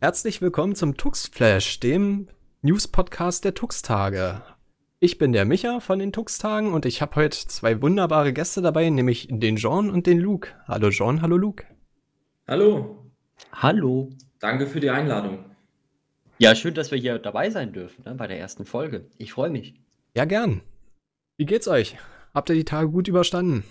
Herzlich willkommen zum Tux-Flash, dem News-Podcast der Tux-Tage. Ich bin der Micha von den Tux-Tagen und ich habe heute zwei wunderbare Gäste dabei, nämlich den Jean und den Luke. Hallo Jean, hallo Luke. Hallo, Hallo. danke für die Einladung. Ja, schön, dass wir hier dabei sein dürfen, ne, bei der ersten Folge. Ich freue mich. Ja, gern. Wie geht's euch? Habt ihr die Tage gut überstanden?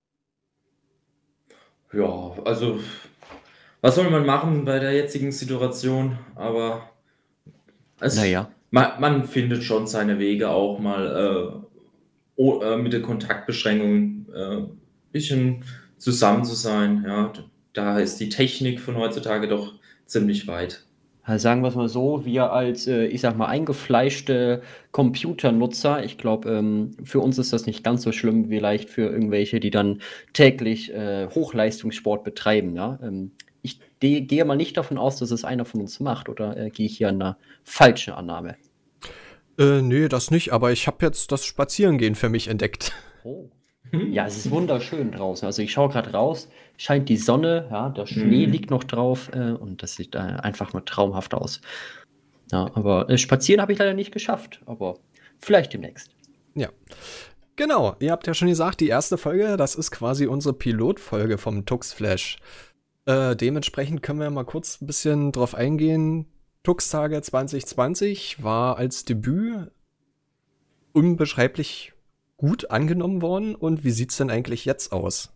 Ja, also, was soll man machen bei der jetzigen Situation? Aber Naja. man findet schon seine Wege auch mal mit der Kontaktbeschränkung ein bisschen zusammen zu sein. Ja, da ist die Technik von heutzutage doch ziemlich weit. Sagen wir es mal so, wir als, ich sag mal, eingefleischte Computernutzer, ich glaube, für uns ist das nicht ganz so schlimm, wie vielleicht für irgendwelche, die dann täglich Hochleistungssport betreiben. Ja? Ich gehe mal nicht davon aus, dass es einer von uns macht, oder gehe ich hier an einer falschen Annahme? Nee, das nicht, aber ich habe jetzt das Spazierengehen für mich entdeckt. Oh. Ja, es ist wunderschön draußen. Also ich schaue gerade raus, scheint die Sonne, ja, der Schnee liegt noch drauf und das sieht einfach nur traumhaft aus. Ja, aber spazieren habe ich leider nicht geschafft, aber vielleicht demnächst. Ja, genau. Ihr habt ja schon gesagt, die erste Folge, das ist quasi unsere Pilotfolge vom Tux-Flash. Dementsprechend können wir mal kurz ein bisschen drauf eingehen. Tux-Tage 2020 war als Debüt unbeschreiblich gut angenommen worden. Und wie sieht's denn eigentlich jetzt aus?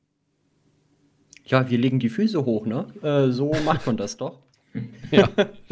Ja, wir legen die Füße hoch, ne? So macht man das doch. Ja.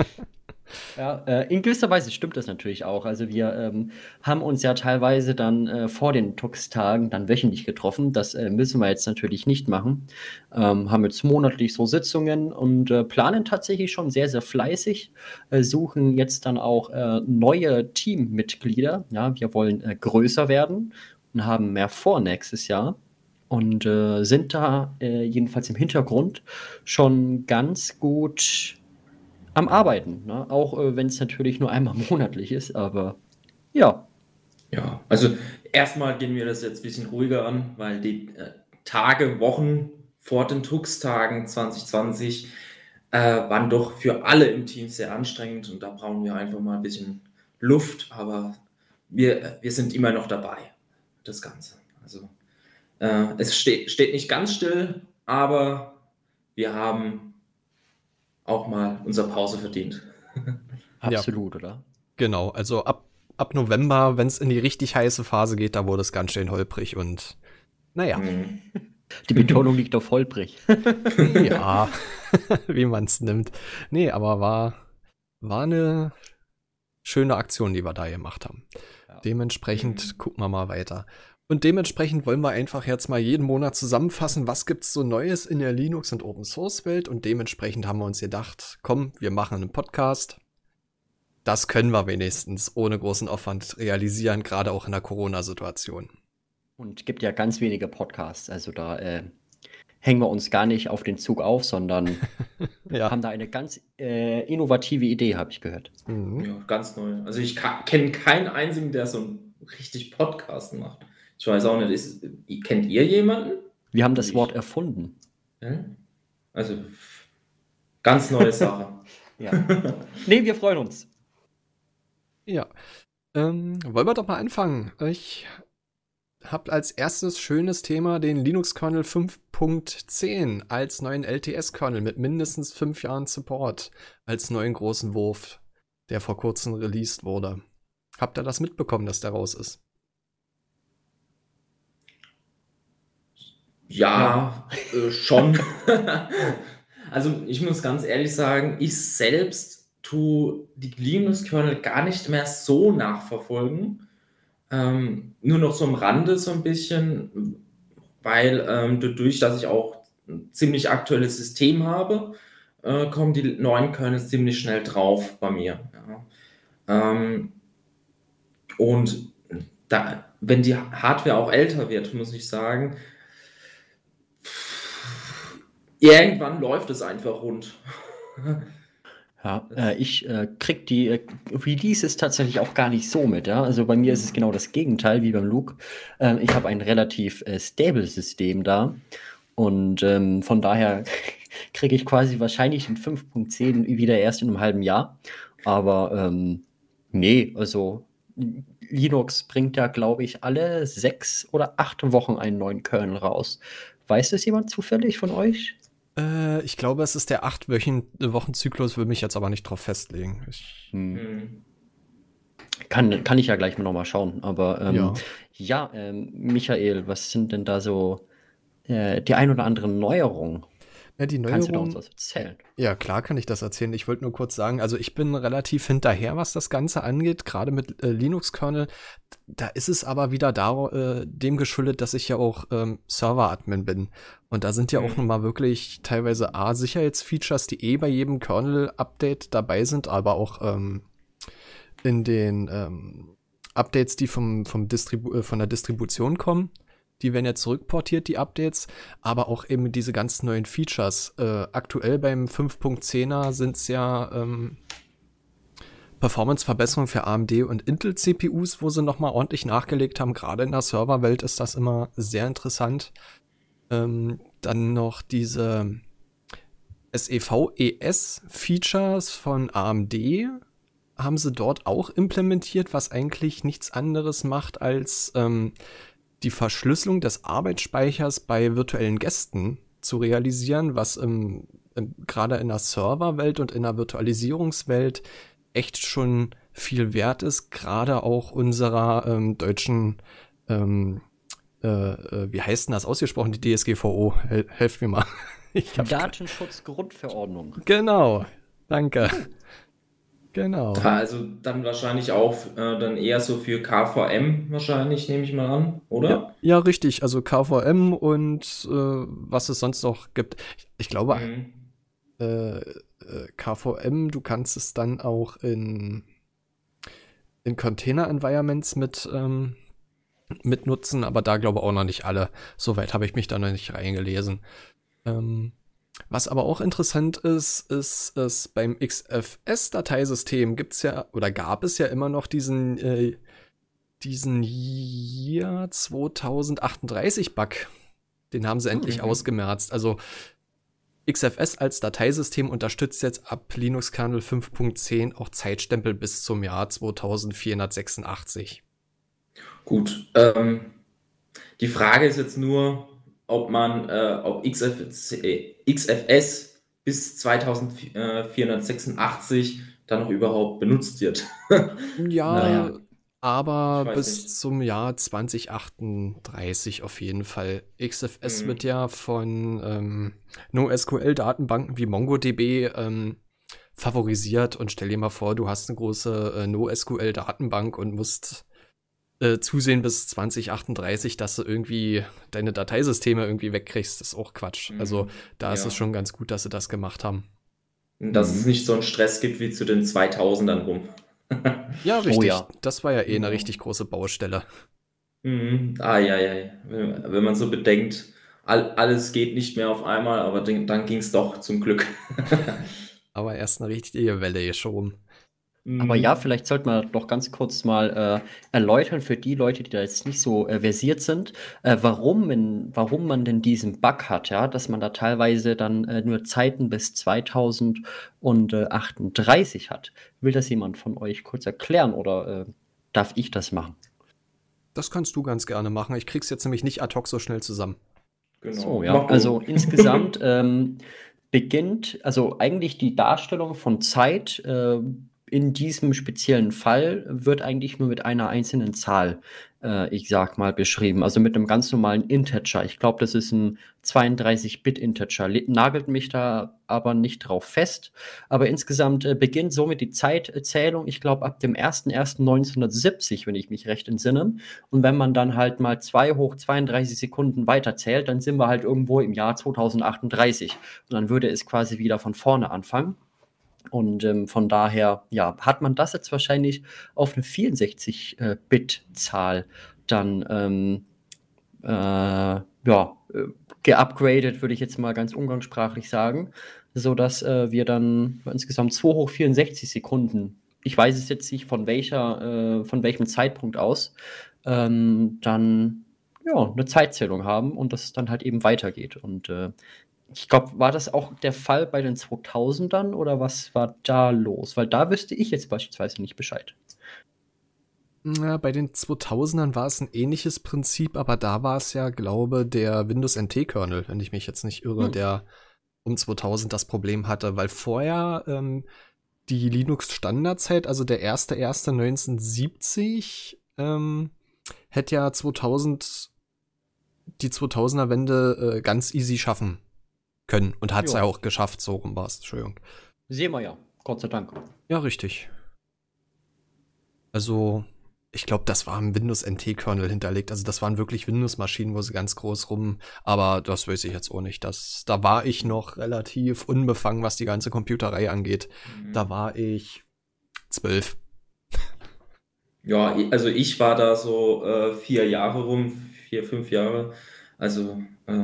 Ja, in gewisser Weise stimmt das natürlich auch. Also wir haben uns ja teilweise dann vor den Tux-Tagen dann wöchentlich getroffen. Das müssen wir jetzt natürlich nicht machen. Haben jetzt monatlich so Sitzungen und planen tatsächlich schon sehr, sehr fleißig. Suchen jetzt dann auch neue Teammitglieder. Ja, wir wollen größer werden und haben mehr vor nächstes Jahr. Und sind da jedenfalls im Hintergrund schon ganz gut am Arbeiten, ne? Auch wenn es natürlich nur einmal monatlich ist, aber ja. Ja, also erstmal gehen wir das jetzt ein bisschen ruhiger an, weil die Tage, Wochen vor den Tux-Tagen 2020 waren doch für alle im Team sehr anstrengend und da brauchen wir einfach mal ein bisschen Luft, aber wir sind immer noch dabei, das Ganze. Also es steht nicht ganz still, aber wir haben auch mal unsere Pause verdient. Absolut, oder? Genau, also ab November, wenn es in die richtig heiße Phase geht, da wurde es ganz schön holprig und naja. Die Betonung liegt auf holprig. Ja, wie man es nimmt. Nee, aber war eine schöne Aktion, die wir da gemacht haben. Ja. Dementsprechend gucken wir mal weiter. Und dementsprechend wollen wir einfach jetzt mal jeden Monat zusammenfassen, was gibt's so Neues in der Linux- und Open-Source-Welt. Und dementsprechend haben wir uns gedacht, komm, wir machen einen Podcast. Das können wir wenigstens ohne großen Aufwand realisieren, gerade auch in der Corona-Situation. Und gibt ja ganz wenige Podcasts, also da hängen wir uns gar nicht auf den Zug auf, sondern Ja. haben da eine ganz innovative Idee, habe ich gehört. Ja, ganz neu. Also ich kenne keinen einzigen, der so einen richtig Podcast macht. Ich weiß auch nicht, kennt ihr jemanden? Wir haben das Wort erfunden. Ja? Also ganz neue Sache. Ja. Nee, wir freuen uns. Ja. Wollen wir doch mal anfangen. Ich habe als erstes schönes Thema den Linux-Kernel 5.10 als neuen LTS-Kernel mit mindestens 5 Jahren Support als neuen großen Wurf, der vor kurzem released wurde. Habt ihr das mitbekommen, dass der raus ist? Ja, schon. Also ich muss ganz ehrlich sagen, ich selbst tue die Linux-Kernel gar nicht mehr so nachverfolgen. Nur noch so am Rande so ein bisschen, weil dadurch, dass ich auch ein ziemlich aktuelles System habe, kommen die neuen Kernels ziemlich schnell drauf bei mir. Ja. Und wenn die Hardware auch älter wird, muss ich sagen, irgendwann läuft es einfach rund. Ja, ich krieg die Releases tatsächlich auch gar nicht so mit. Ja? Also bei mir ist es genau das Gegenteil wie beim Luke. Ich habe ein relativ stable System da und von daher kriege ich quasi wahrscheinlich den 5.10 wieder erst in einem halben Jahr. Aber nee, also Linux bringt ja, glaube ich, alle 6 oder 8 Wochen einen neuen Kernel raus. Weiß das jemand zufällig von euch? Ich glaube, es ist der 8-Wochen-Zyklus, will mich jetzt aber nicht drauf festlegen. Mhm. Kann ich ja gleich noch mal schauen. Aber Ja. ja, Michael, was sind denn da so die ein oder anderen Neuerungen? Ja, die Kannst du da uns Neuerung. was erzählen? Ja, klar kann ich das erzählen. Ich wollte nur kurz sagen, also ich bin relativ hinterher, was das Ganze angeht, gerade mit Linux-Kernel. Da ist es aber wieder dem geschuldet, dass ich ja auch Server-Admin bin. Und da sind ja auch nochmal wirklich teilweise Sicherheitsfeatures, die bei jedem Kernel-Update dabei sind, aber auch in den Updates, die von der Distribution kommen. Die werden ja zurückportiert, die Updates, aber auch eben diese ganzen neuen Features. Aktuell beim 5.10er sind es ja Performance-Verbesserungen für AMD und Intel-CPUs, wo sie nochmal ordentlich nachgelegt haben. Gerade in der Serverwelt ist das immer sehr interessant. Dann noch diese SEV-ES-Features von AMD haben sie dort auch implementiert, was eigentlich nichts anderes macht als die Verschlüsselung des Arbeitsspeichers bei virtuellen Gästen zu realisieren, was gerade in der Serverwelt und in der Virtualisierungswelt echt schon viel wert ist, gerade auch unserer deutschen, wie heißt denn das ausgesprochen, die DSGVO? Helft mir mal. Datenschutzgrundverordnung. Genau, danke. Genau. Also dann wahrscheinlich auch dann eher so für KVM wahrscheinlich, nehme ich mal an, oder? Ja, richtig. Also KVM und was es sonst noch gibt. Ich glaube, KVM, du kannst es dann auch in Container-Environments mit nutzen, aber da glaube auch noch nicht alle. Soweit habe ich mich da noch nicht reingelesen. Was aber auch interessant ist beim XFS-Dateisystem gab es ja immer noch diesen Year 2038-Bug. Den haben sie endlich ausgemerzt. Also XFS als Dateisystem unterstützt jetzt ab Linux-Kernel 5.10 auch Zeitstempel bis zum Jahr 2486. Gut, die Frage ist jetzt nur, ob XFS bis 2486 dann noch überhaupt benutzt wird. Ja, Naja. aber Ich weiß bis nicht. zum Jahr 2038 auf jeden Fall. XFS wird ja von NoSQL-Datenbanken wie MongoDB favorisiert und stell dir mal vor, du hast eine große NoSQL-Datenbank und musst zusehen bis 2038, dass du irgendwie deine Dateisysteme irgendwie wegkriegst. Das ist auch Quatsch. Also da ist es schon ganz gut, dass sie das gemacht haben. Dass es nicht so einen Stress gibt wie zu den 2000ern rum. Ja, richtig. Oh ja. Das war ja eine Genau. richtig große Baustelle. Ja. Wenn man so bedenkt, alles geht nicht mehr auf einmal, aber dann ging es doch zum Glück. Aber erst eine richtige Welle geschoben. Aber ja, vielleicht sollte man doch ganz kurz mal erläutern für die Leute, die da jetzt nicht so versiert sind, warum man denn diesen Bug hat, ja, dass man da teilweise dann nur Zeiten bis 2038 hat. Will das jemand von euch kurz erklären oder darf ich das machen? Das kannst du ganz gerne machen. Ich krieg's jetzt nämlich nicht ad hoc so schnell zusammen. Genau. So, ja. Mach du. Also insgesamt beginnt, also eigentlich die Darstellung von Zeit in diesem speziellen Fall wird eigentlich nur mit einer einzelnen Zahl, ich sag mal, beschrieben. Also mit einem ganz normalen Integer. Ich glaube, das ist ein 32-Bit-Integer. Nagelt mich da aber nicht drauf fest. Aber insgesamt beginnt somit die Zeitzählung, ich glaube, ab dem 01.01.1970, wenn ich mich recht entsinne. Und wenn man dann halt mal 2 hoch 32 Sekunden weiterzählt, dann sind wir halt irgendwo im Jahr 2038. Und dann würde es quasi wieder von vorne anfangen. Und von daher, ja, hat man das jetzt wahrscheinlich auf eine 64-Bit-Zahl dann geupgradet, würde ich jetzt mal ganz umgangssprachlich sagen, sodass wir dann insgesamt 2 hoch 64 Sekunden, ich weiß es jetzt nicht von welchem Zeitpunkt aus, dann ja, eine Zeitzählung haben und das dann halt eben weitergeht. Und Ich glaube, war das auch der Fall bei den 2000ern oder was war da los? Weil da wüsste ich jetzt beispielsweise nicht Bescheid. Ja, bei den 2000ern war es ein ähnliches Prinzip, aber da war es ja, glaube der Windows NT-Kernel, wenn ich mich jetzt nicht irre, der um 2000 das Problem hatte, weil vorher die Linux-Standardzeit, also der 1.1.1970, hätte ja 2000 die 2000er-Wende ganz easy schaffen können und hat es ja auch geschafft, so rum war es, Entschuldigung. Sehen wir ja, Gott sei Dank. Ja, richtig. Also, ich glaube, das war im Windows NT-Kernel hinterlegt. Also, das waren wirklich Windows-Maschinen, wo sie ganz groß rum. Aber das weiß ich jetzt auch nicht. Da war ich noch relativ unbefangen, was die ganze Computerei angeht. Da war ich 12. Ja, also ich war da so 4 Jahre rum, 4, 5 Jahre. Also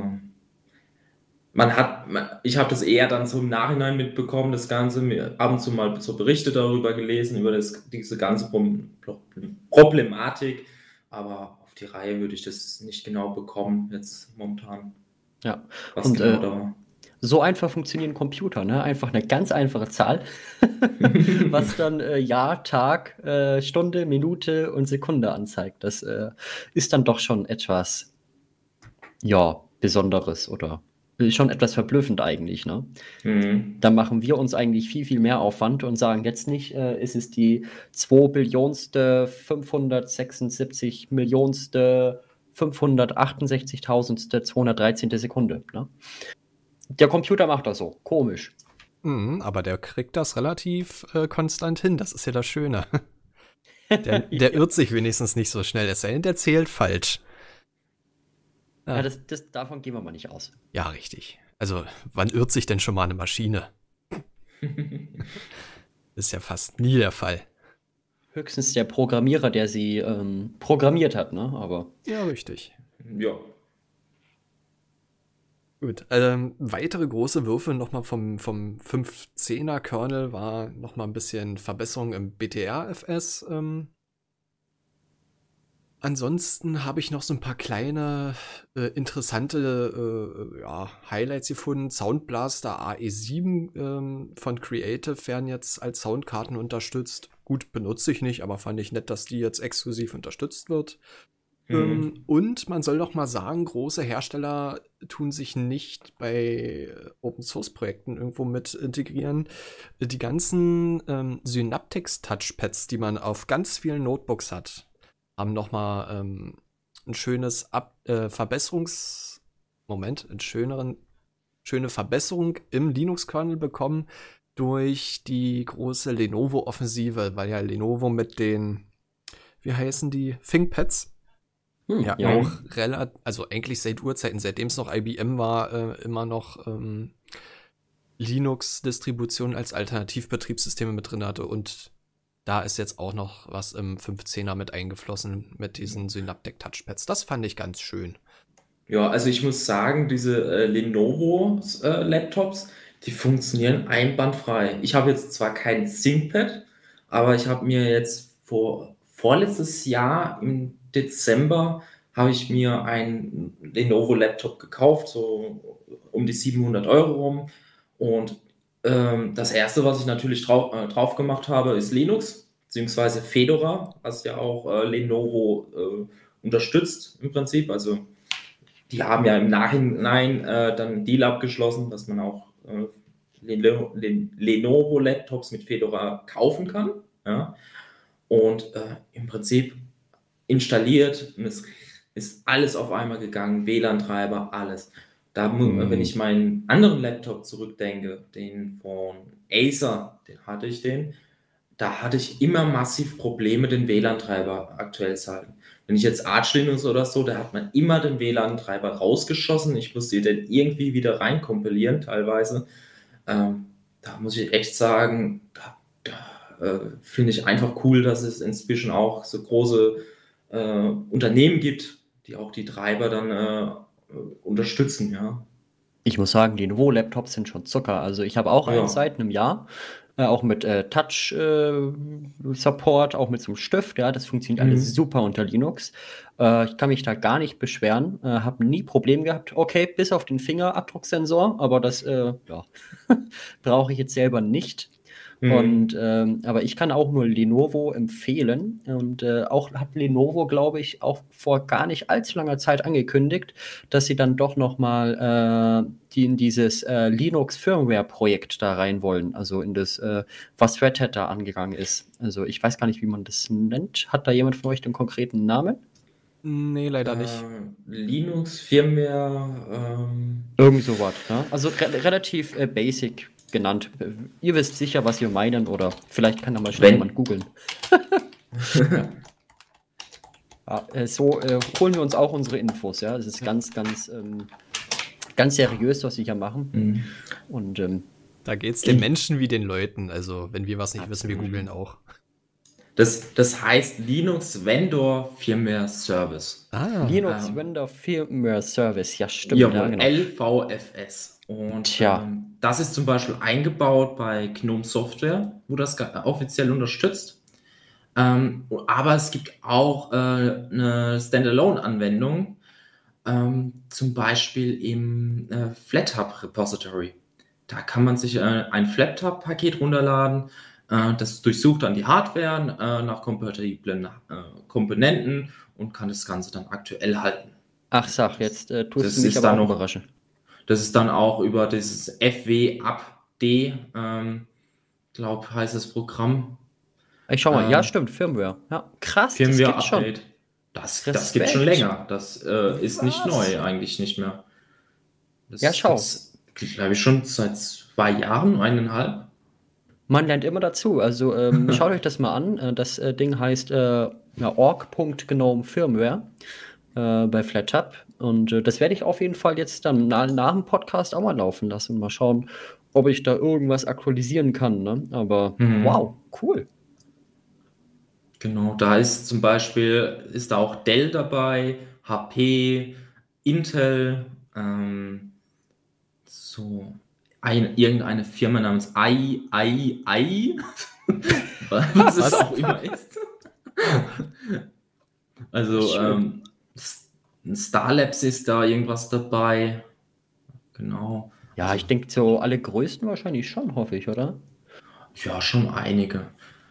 ich habe das eher dann so im Nachhinein mitbekommen, das Ganze, mir ab und zu mal so Berichte darüber gelesen, über diese ganze Problematik, aber auf die Reihe würde ich das nicht genau bekommen, jetzt momentan. Ja, was und genau da war. so einfach funktionieren Computer, ne? Einfach eine ganz einfache Zahl, was dann Jahr, Tag, Stunde, Minute und Sekunde anzeigt. Das ist dann doch schon etwas, ja, Besonderes oder schon etwas verblüffend eigentlich, ne? Da machen wir uns eigentlich viel, viel mehr Aufwand und sagen jetzt nicht, es ist die 2 Billionste, 576 Millionste, 568.000. 213. Sekunde, ne? Der Computer macht das so. Komisch. Aber der kriegt das relativ konstant hin. Das ist ja das Schöne. Der irrt sich wenigstens nicht so schnell. Es sei denn, der zählt falsch. Ja, davon gehen wir mal nicht aus. Ja, richtig. Also, wann irrt sich denn schon mal eine Maschine? Ist ja fast nie der Fall. Höchstens der Programmierer, der sie programmiert hat, ne? Aber Ja, richtig. Ja. Gut. Weitere große Würfe nochmal vom 510er Kernel war nochmal ein bisschen Verbesserung im BTRFS. Ansonsten habe ich noch so ein paar kleine, interessante Highlights gefunden. Sound Blaster AE7 von Creative werden jetzt als Soundkarten unterstützt. Gut, benutze ich nicht, aber fand ich nett, dass die jetzt exklusiv unterstützt wird. Und man soll doch mal sagen, große Hersteller tun sich nicht bei Open-Source-Projekten irgendwo mit integrieren. Die ganzen Synaptics-Touchpads, die man auf ganz vielen Notebooks hat, haben nochmal ein schönes schöne Verbesserung im Linux-Kernel bekommen durch die große Lenovo-Offensive, weil ja Lenovo mit den, wie heißen die, ThinkPads, auch relativ, also eigentlich seit Urzeiten, seitdem es noch IBM war, immer noch Linux-Distributionen als Alternativbetriebssysteme mit drin hatte und da ist jetzt auch noch was im 15er mit eingeflossen mit diesen Synaptic Touchpads. Das fand ich ganz schön. Ja, also ich muss sagen, diese Lenovo-Laptops, die funktionieren einwandfrei. Ich habe jetzt zwar kein ThinkPad, aber ich habe mir jetzt vorletztes Jahr im Dezember habe ich mir einen Lenovo-Laptop gekauft, so um die 700 Euro rum. Und das erste, was ich natürlich drauf gemacht habe, ist Linux, beziehungsweise Fedora, was ja auch Lenovo unterstützt im Prinzip. Also die haben ja im Nachhinein dann einen Deal abgeschlossen, dass man auch Lenovo-Laptops mit Fedora kaufen kann. Ja? Und im Prinzip installiert und es ist alles auf einmal gegangen, WLAN-Treiber, alles. Wenn ich meinen anderen Laptop zurückdenke, den von Acer, da hatte ich immer massiv Probleme, den WLAN-Treiber aktuell zu halten. Wenn ich jetzt Arch Linux oder so, da hat man immer den WLAN-Treiber rausgeschossen. Ich musste den irgendwie wieder reinkompilieren, teilweise. Da muss ich echt sagen, finde ich einfach cool, dass es inzwischen auch so große Unternehmen gibt, die auch die Treiber dann unterstützen, ja. Ich muss sagen, die Lenovo-Laptops sind schon Zucker. Also ich habe auch einen seit einem Jahr. auch mit Touch-Support, auch mit so einem Stift. Ja, das funktioniert alles super unter Linux. Ich kann mich da gar nicht beschweren. Habe nie Probleme gehabt. Okay, bis auf den Fingerabdrucksensor, aber das brauche ich jetzt selber nicht. Und aber ich kann auch nur Lenovo empfehlen und auch hat Lenovo, glaube ich, auch vor gar nicht allzu langer Zeit angekündigt, dass sie dann doch noch mal die in dieses Linux Firmware Projekt da rein wollen, also in das was Red Hat da angegangen ist. Also ich weiß gar nicht, wie man das nennt. Hat da jemand von euch den konkreten Namen? Nee, leider nicht. Linux, Firmware. Irgend sowas, ne? Also relativ basic genannt. Ihr wisst sicher, was wir meinen, oder vielleicht kann da mal schnell jemand googeln. So holen wir uns auch unsere Infos, ja. Es ist ganz seriös, was wir hier machen. Und da geht es den Menschen wie den Leuten. Also, wenn wir was nicht wissen, wir googeln auch. Das heißt Linux Vendor Firmware Service. Linux Vendor Firmware Service, ja, stimmt. Jawohl, ja, genau. LVFS. Und das ist zum Beispiel eingebaut bei GNOME Software, wo das offiziell unterstützt. Aber es gibt auch eine Standalone-Anwendung, zum Beispiel im FlatHub Repository. Da kann man sich ein FlatHub-Paket runterladen. Das durchsucht dann die Hardware nach kompatiblen Komponenten und kann das Ganze dann aktuell halten. Ach, sag, jetzt tust du mich aber auch überraschen. Das ist dann auch über dieses FWAPD, glaube heißt das Programm. Ich schau mal, ja, stimmt, Firmware. Ja, krass, Firmware das gibt's Update. schon. Das gibt schon länger. Das ist nicht neu, eigentlich nicht mehr. Das schau. glaube ich schon seit 2 Jahren, 1,5. Man lernt immer dazu. Also schaut euch das mal an. Das Ding heißt org.gnome Firmware bei FlatHub. Und das werde ich auf jeden Fall jetzt dann nach dem Podcast auch mal laufen lassen und mal schauen, ob ich da irgendwas aktualisieren kann. Ne? Aber wow, cool. Genau, da ist zum Beispiel da auch Dell dabei, HP, Intel, irgendeine Firma namens AI, was es auch immer ist. Also Starlabs ist da irgendwas dabei. Genau. Ja, also, ich denke, so alle größten wahrscheinlich schon, hoffe ich, oder? Ja, schon einige.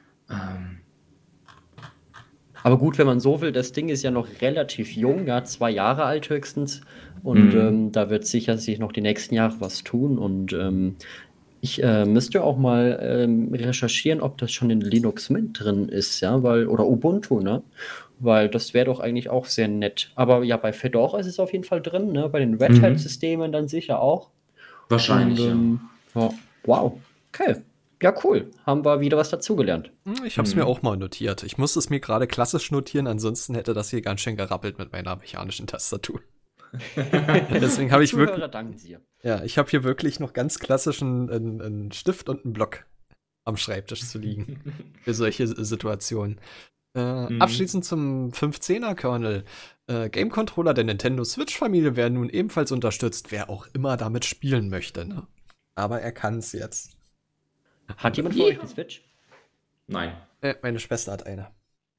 Aber gut, wenn man so will, das Ding ist ja noch relativ jung, ja, 2 Jahre alt höchstens. Und da wird sicher sich noch die nächsten Jahre was tun. Und ich müsste auch mal recherchieren, ob das schon in Linux Mint drin ist, ja, oder Ubuntu, ne? Weil das wäre doch eigentlich auch sehr nett. Aber ja, bei Fedora ist es auf jeden Fall drin, ne? Bei den Red Hat-Systemen dann sicher auch. Wahrscheinlich, ja. Wow, okay. Ja, cool. Haben wir wieder was dazugelernt. Ich habe es mir auch mal notiert. Ich musste es mir gerade klassisch notieren, ansonsten hätte das hier ganz schön gerappelt mit meiner mechanischen Tastatur. Deswegen habe ich wirklich. Ja, ich habe hier wirklich noch ganz klassisch einen Stift und einen Block am Schreibtisch zu liegen. Für solche Situationen. Abschließend zum 510er-Kernel. Game Controller der Nintendo Switch-Familie werden nun ebenfalls unterstützt, wer auch immer damit spielen möchte. Ne? Aber er kann es jetzt. Hat jemand von euch eine Switch? Nein. Meine Schwester hat eine.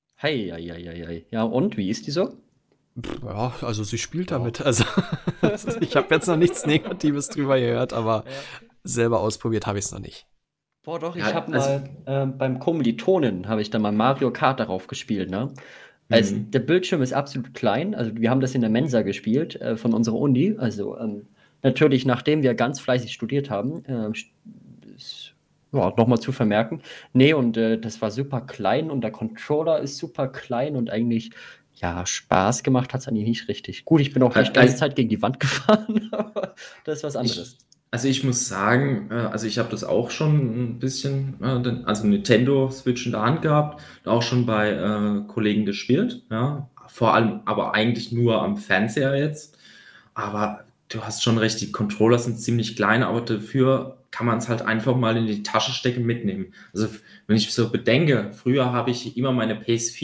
Hei. Ja, und wie ist die so? Ja, also sie spielt damit. Also ich habe jetzt noch nichts Negatives drüber gehört, aber selber ausprobiert habe ich es noch nicht. Boah, doch, ich habe mal beim Kommilitonen habe ich da mal Mario Kart darauf gespielt, ne? Also, der Bildschirm ist absolut klein. Also wir haben das in der Mensa gespielt von unserer Uni. Also natürlich, nachdem wir ganz fleißig studiert haben, nochmal zu vermerken. Nee, und das war super klein und der Controller ist super klein und eigentlich, ja, Spaß gemacht hat es eigentlich nicht richtig. Gut, ich bin auch die ganze Zeit gegen die Wand gefahren, aber das ist was anderes. Ich muss sagen, ich habe das auch schon ein bisschen, also Nintendo Switch in der Hand gehabt, auch schon bei Kollegen gespielt, ja, vor allem, aber eigentlich nur am Fernseher jetzt. Aber du hast schon recht, die Controller sind ziemlich klein, aber dafür kann man es halt einfach mal in die Tasche stecken, mitnehmen. Also wenn ich so bedenke, früher habe ich immer meine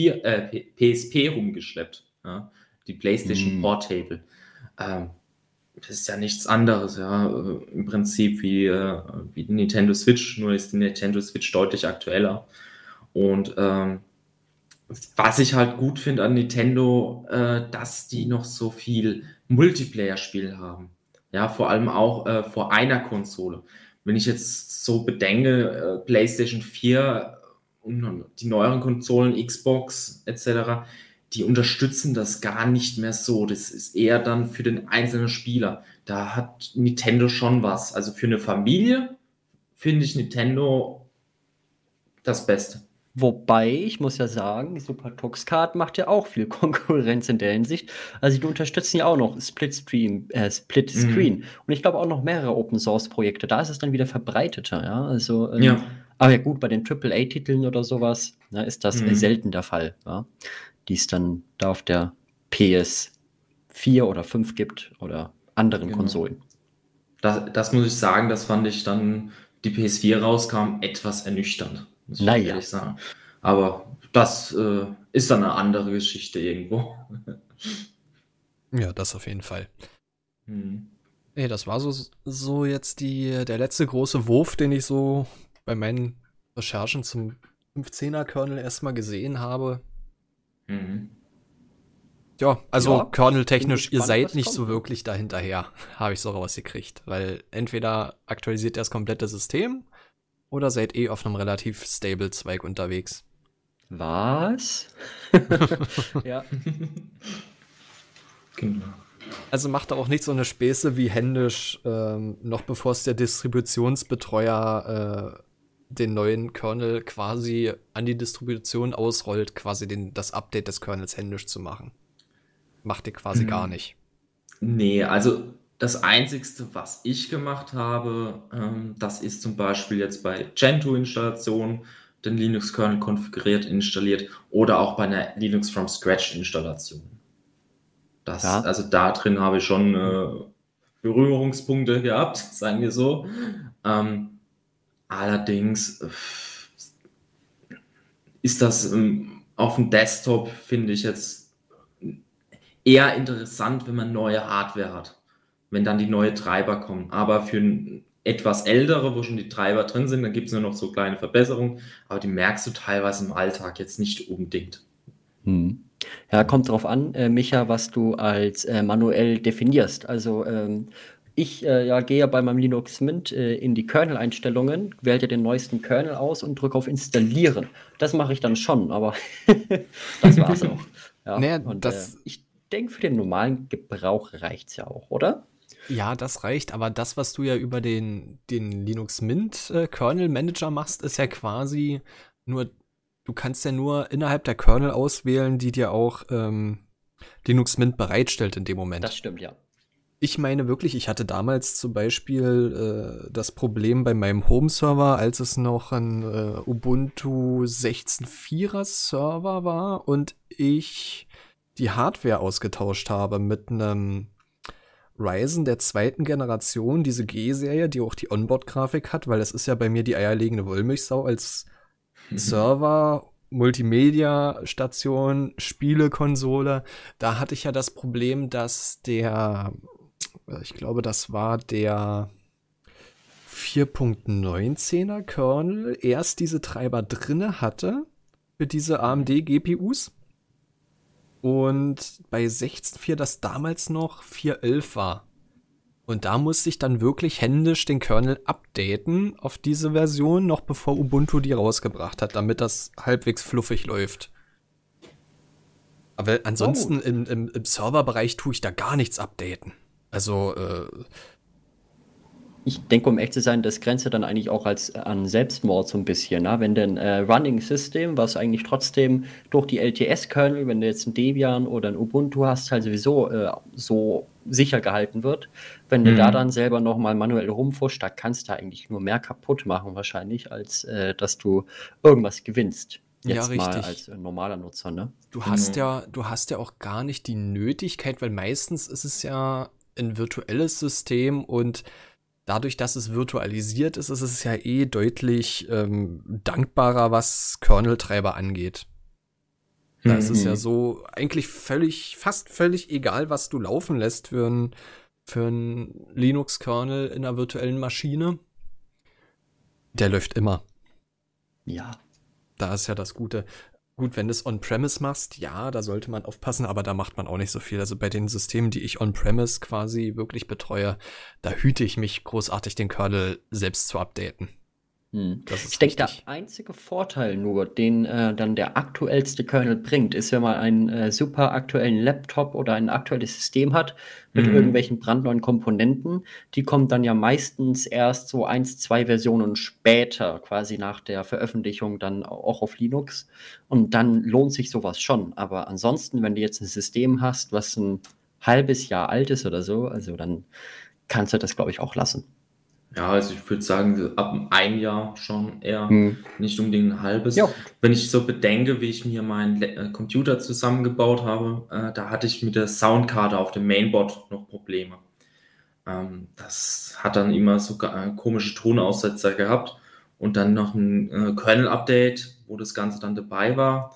PSP rumgeschleppt, ja, die PlayStation Portable. das ist ja nichts anderes, ja, im Prinzip wie die Nintendo Switch, nur ist die Nintendo Switch deutlich aktueller. Und was ich halt gut finde an Nintendo, dass die noch so viel Multiplayer-Spiel haben. Ja, vor allem auch vor einer Konsole. Wenn ich jetzt so bedenke, PlayStation 4 und die neueren Konsolen, Xbox etc., die unterstützen das gar nicht mehr so. Das ist eher dann für den einzelnen Spieler. Da hat Nintendo schon was. Also für eine Familie finde ich Nintendo das Beste. Wobei, ich muss ja sagen, Super Tux Kart macht ja auch viel Konkurrenz in der Hinsicht. Also die unterstützen ja auch noch Split Screen. Und ich glaube auch noch mehrere Open Source Projekte. Da ist es dann wieder verbreiteter, ja. Also, Ja. aber ja gut, bei den AAA-Titeln oder sowas, ist das selten der Fall, ja. Die es dann da auf der PS4 oder 5 gibt oder anderen Konsolen. Das muss ich sagen, das fand ich dann, die PS4 rauskam, etwas ernüchternd, muss ich ehrlich sagen. Aber das ist dann eine andere Geschichte irgendwo. Ja, das auf jeden Fall. Nee, das war so jetzt der letzte große Wurf, den ich so bei meinen Recherchen zum 15er-Kernel erstmal gesehen habe. Ja, also kernel-technisch, ihr seid nicht so wirklich dahinterher, habe ich so rausgekriegt. Weil entweder aktualisiert ihr das komplette System oder seid auf einem relativ stable Zweig unterwegs. Was? Ja. Genau. Also macht er auch nicht so eine Späße wie händisch, noch bevor es der Distributionsbetreuer den neuen Kernel quasi an die Distribution ausrollt, quasi das Update des Kernels händisch zu machen. Macht ihr quasi gar nicht. Nee, also das Einzigste, was ich gemacht habe, das ist zum Beispiel jetzt bei Gentoo-Installation den Linux-Kernel konfiguriert, installiert oder auch bei einer Linux from Scratch-Installation. Also da drin habe ich schon Berührungspunkte gehabt, sagen wir so. Allerdings ist das auf dem Desktop, finde ich jetzt eher interessant, wenn man neue Hardware hat, wenn dann die neuen Treiber kommen. Aber für ein etwas ältere, wo schon die Treiber drin sind, dann gibt es nur noch so kleine Verbesserungen, aber die merkst du teilweise im Alltag jetzt nicht unbedingt. Ja, kommt drauf an, Micha, was du als manuell definierst. Also ich gehe ja bei meinem Linux Mint in die Kernel-Einstellungen, wähle den neuesten Kernel aus und drücke auf Installieren. Das mache ich dann schon, aber das war's auch. Ja, Naja, und ich denke, für den normalen Gebrauch reicht's ja auch, oder? Ja, das reicht, aber das, was du ja über den Linux Mint Kernel Manager machst, ist ja quasi nur, du kannst ja nur innerhalb der Kernel auswählen, die dir auch Linux Mint bereitstellt in dem Moment. Das stimmt, ja. Ich meine wirklich, ich hatte damals zum Beispiel das Problem bei meinem Home-Server, als es noch ein Ubuntu 16.4er Server war und ich die Hardware ausgetauscht habe mit einem Ryzen der zweiten Generation, diese G-Serie, die auch die Onboard-Grafik hat, weil das ist ja bei mir die eierlegende Wollmilchsau als Server, Multimedia-Station, Spielekonsole. Da hatte ich ja das Problem, dass ich glaube, das war der 4.19er Kernel erst diese Treiber drinne hatte für diese AMD-GPUs. Und bei 16.4 das damals noch 4.11 war. Und da musste ich dann wirklich händisch den Kernel updaten auf diese Version, noch bevor Ubuntu die rausgebracht hat, damit das halbwegs fluffig läuft. Aber ansonsten im Serverbereich tue ich da gar nichts updaten. Also, ich denke, um echt zu sein, das grenzt ja dann eigentlich auch an Selbstmord so ein bisschen. Ne? Wenn denn Running System, was eigentlich trotzdem durch die LTS-Kernel, wenn du jetzt ein Debian oder ein Ubuntu hast, halt sowieso so sicher gehalten wird, wenn du da dann selber nochmal manuell rumfuschst, da kannst du eigentlich nur mehr kaputt machen wahrscheinlich, als dass du irgendwas gewinnst. Jetzt ja, richtig. Mal als normaler Nutzer, ne? Du hast ja auch gar nicht die Nötigkeit, weil meistens ist es ja ein virtuelles System und dadurch, dass es virtualisiert ist, ist es ja deutlich dankbarer, was Kernel-Treiber angeht. Da ist es ja so eigentlich fast völlig egal, was du laufen lässt für für einen Linux-Kernel in einer virtuellen Maschine, der läuft immer. Ja. Da ist ja das Gute. Gut, wenn du es on-premise machst, ja, da sollte man aufpassen, aber da macht man auch nicht so viel. Also bei den Systemen, die ich on-premise quasi wirklich betreue, da hüte ich mich großartig, den Kernel selbst zu updaten. Das ist Ich denke, der richtig. einzige Vorteil nur, den dann der aktuellste Kernel bringt, ist, wenn man einen super aktuellen Laptop oder ein aktuelles System hat mit irgendwelchen brandneuen Komponenten. Die kommen dann ja meistens erst so 1, 2 Versionen später, quasi nach der Veröffentlichung dann auch auf Linux. Und dann lohnt sich sowas schon. Aber ansonsten, wenn du jetzt ein System hast, was ein halbes Jahr alt ist oder so, also dann kannst du das, glaube ich, auch lassen. Ja, also ich würde sagen, ab einem Jahr schon eher, nicht unbedingt ein halbes. Ja. Wenn ich so bedenke, wie ich mir meinen Computer zusammengebaut habe, da hatte ich mit der Soundkarte auf dem Mainboard noch Probleme. Das hat dann immer so komische Tonaussetzer gehabt und dann noch ein Kernel-Update, wo das Ganze dann dabei war.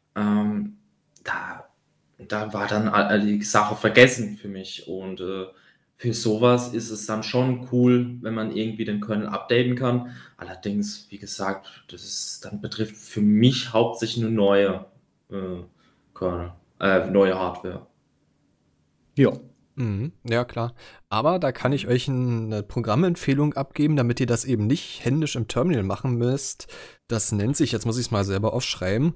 Da war dann die Sache vergessen für mich und für sowas ist es dann schon cool, wenn man irgendwie den Kernel updaten kann. Allerdings, wie gesagt, dann betrifft für mich hauptsächlich eine neue Kernel, neue Hardware. Ja. Ja, klar. Aber da kann ich euch eine Programmempfehlung abgeben, damit ihr das eben nicht händisch im Terminal machen müsst. Das nennt sich, jetzt muss ich es mal selber aufschreiben,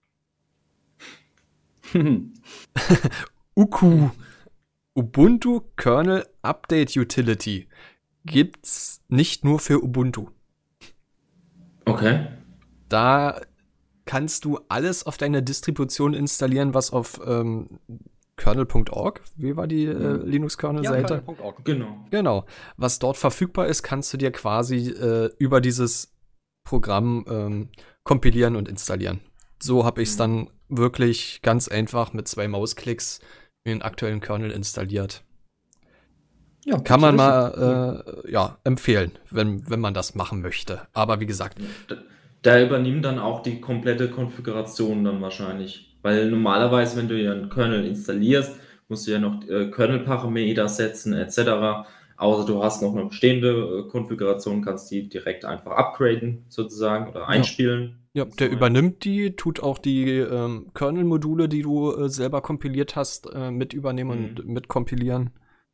UKU. Ubuntu Kernel Update Utility. Gibt's nicht nur für Ubuntu. Okay. Da kannst du alles auf deine Distribution installieren, was auf kernel.org, wie war die Linux-Kernel-Seite? kernel.org. Genau. Was dort verfügbar ist, kannst du dir quasi über dieses Programm kompilieren und installieren. So habe ich es dann wirklich ganz einfach mit 2 Mausklicks in den aktuellen Kernel installiert. Ja, Kann man mal empfehlen, wenn man das machen möchte. Aber wie gesagt, Da übernimmt dann auch die komplette Konfiguration dann wahrscheinlich. Weil normalerweise, wenn du ja einen Kernel installierst, musst du ja noch Kernel-Parameter setzen etc. Außer du hast noch eine bestehende Konfiguration, kannst die direkt einfach upgraden sozusagen oder einspielen. Ja, der übernimmt die, tut auch die Kernel-Module, die du selber kompiliert hast, mit übernehmen und mit kompilieren.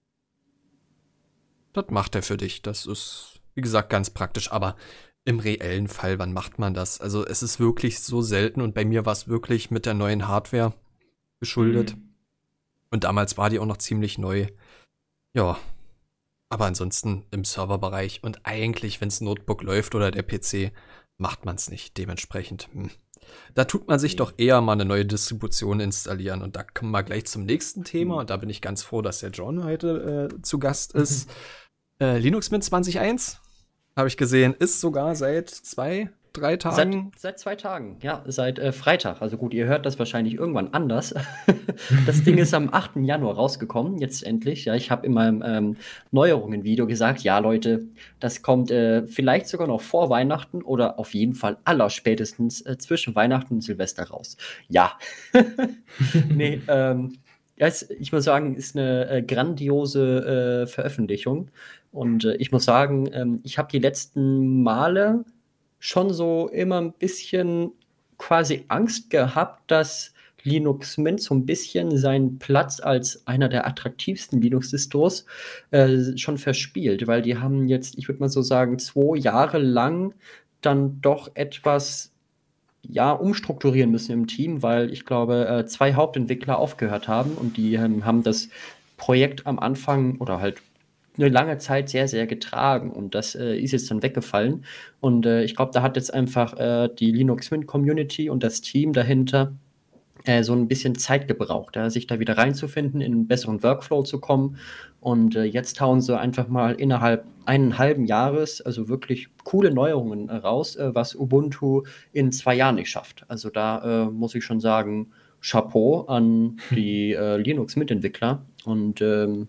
Das macht er für dich. Das ist, wie gesagt, ganz praktisch. Aber im reellen Fall, wann macht man das? Also es ist wirklich so selten und bei mir war es wirklich mit der neuen Hardware geschuldet. Und damals war die auch noch ziemlich neu. Ja, aber ansonsten im Serverbereich und eigentlich, wenn das Notebook läuft oder der PC, macht man es nicht. Dementsprechend, da tut man sich doch eher mal eine neue Distribution installieren. Und da kommen wir gleich zum nächsten Thema. Und da bin ich ganz froh, dass der John heute zu Gast ist. Linux Mint 20.1, habe ich gesehen, ist sogar seit 2, 3 Tagen. Seit 2 Tagen, ja, seit Freitag. Also gut, ihr hört das wahrscheinlich irgendwann anders. Das Ding ist am 8. Januar rausgekommen, jetzt endlich. Ja, ich habe in meinem Neuerungen-Video gesagt, ja Leute, das kommt vielleicht sogar noch vor Weihnachten oder auf jeden Fall allerspätestens zwischen Weihnachten und Silvester raus. Ja. Nee, ich muss sagen, ist eine grandiose Veröffentlichung. Und ich muss sagen, ich habe die letzten Male schon so immer ein bisschen quasi Angst gehabt, dass Linux Mint so ein bisschen seinen Platz als einer der attraktivsten Linux-Distros schon verspielt, weil die haben jetzt, ich würde mal so sagen, 2 Jahre lang dann doch etwas umstrukturieren müssen im Team, weil ich glaube, 2 Hauptentwickler aufgehört haben und die haben das Projekt am Anfang oder halt eine lange Zeit sehr, sehr getragen und das ist jetzt dann weggefallen. Und ich glaube, da hat jetzt einfach die Linux Mint Community und das Team dahinter so ein bisschen Zeit gebraucht, sich da wieder reinzufinden, in einen besseren Workflow zu kommen. Und jetzt hauen sie einfach mal innerhalb einen halben Jahres, also wirklich coole Neuerungen raus, was Ubuntu in 2 Jahren nicht schafft. Also da muss ich schon sagen, Chapeau an die Linux-Mitentwickler. Und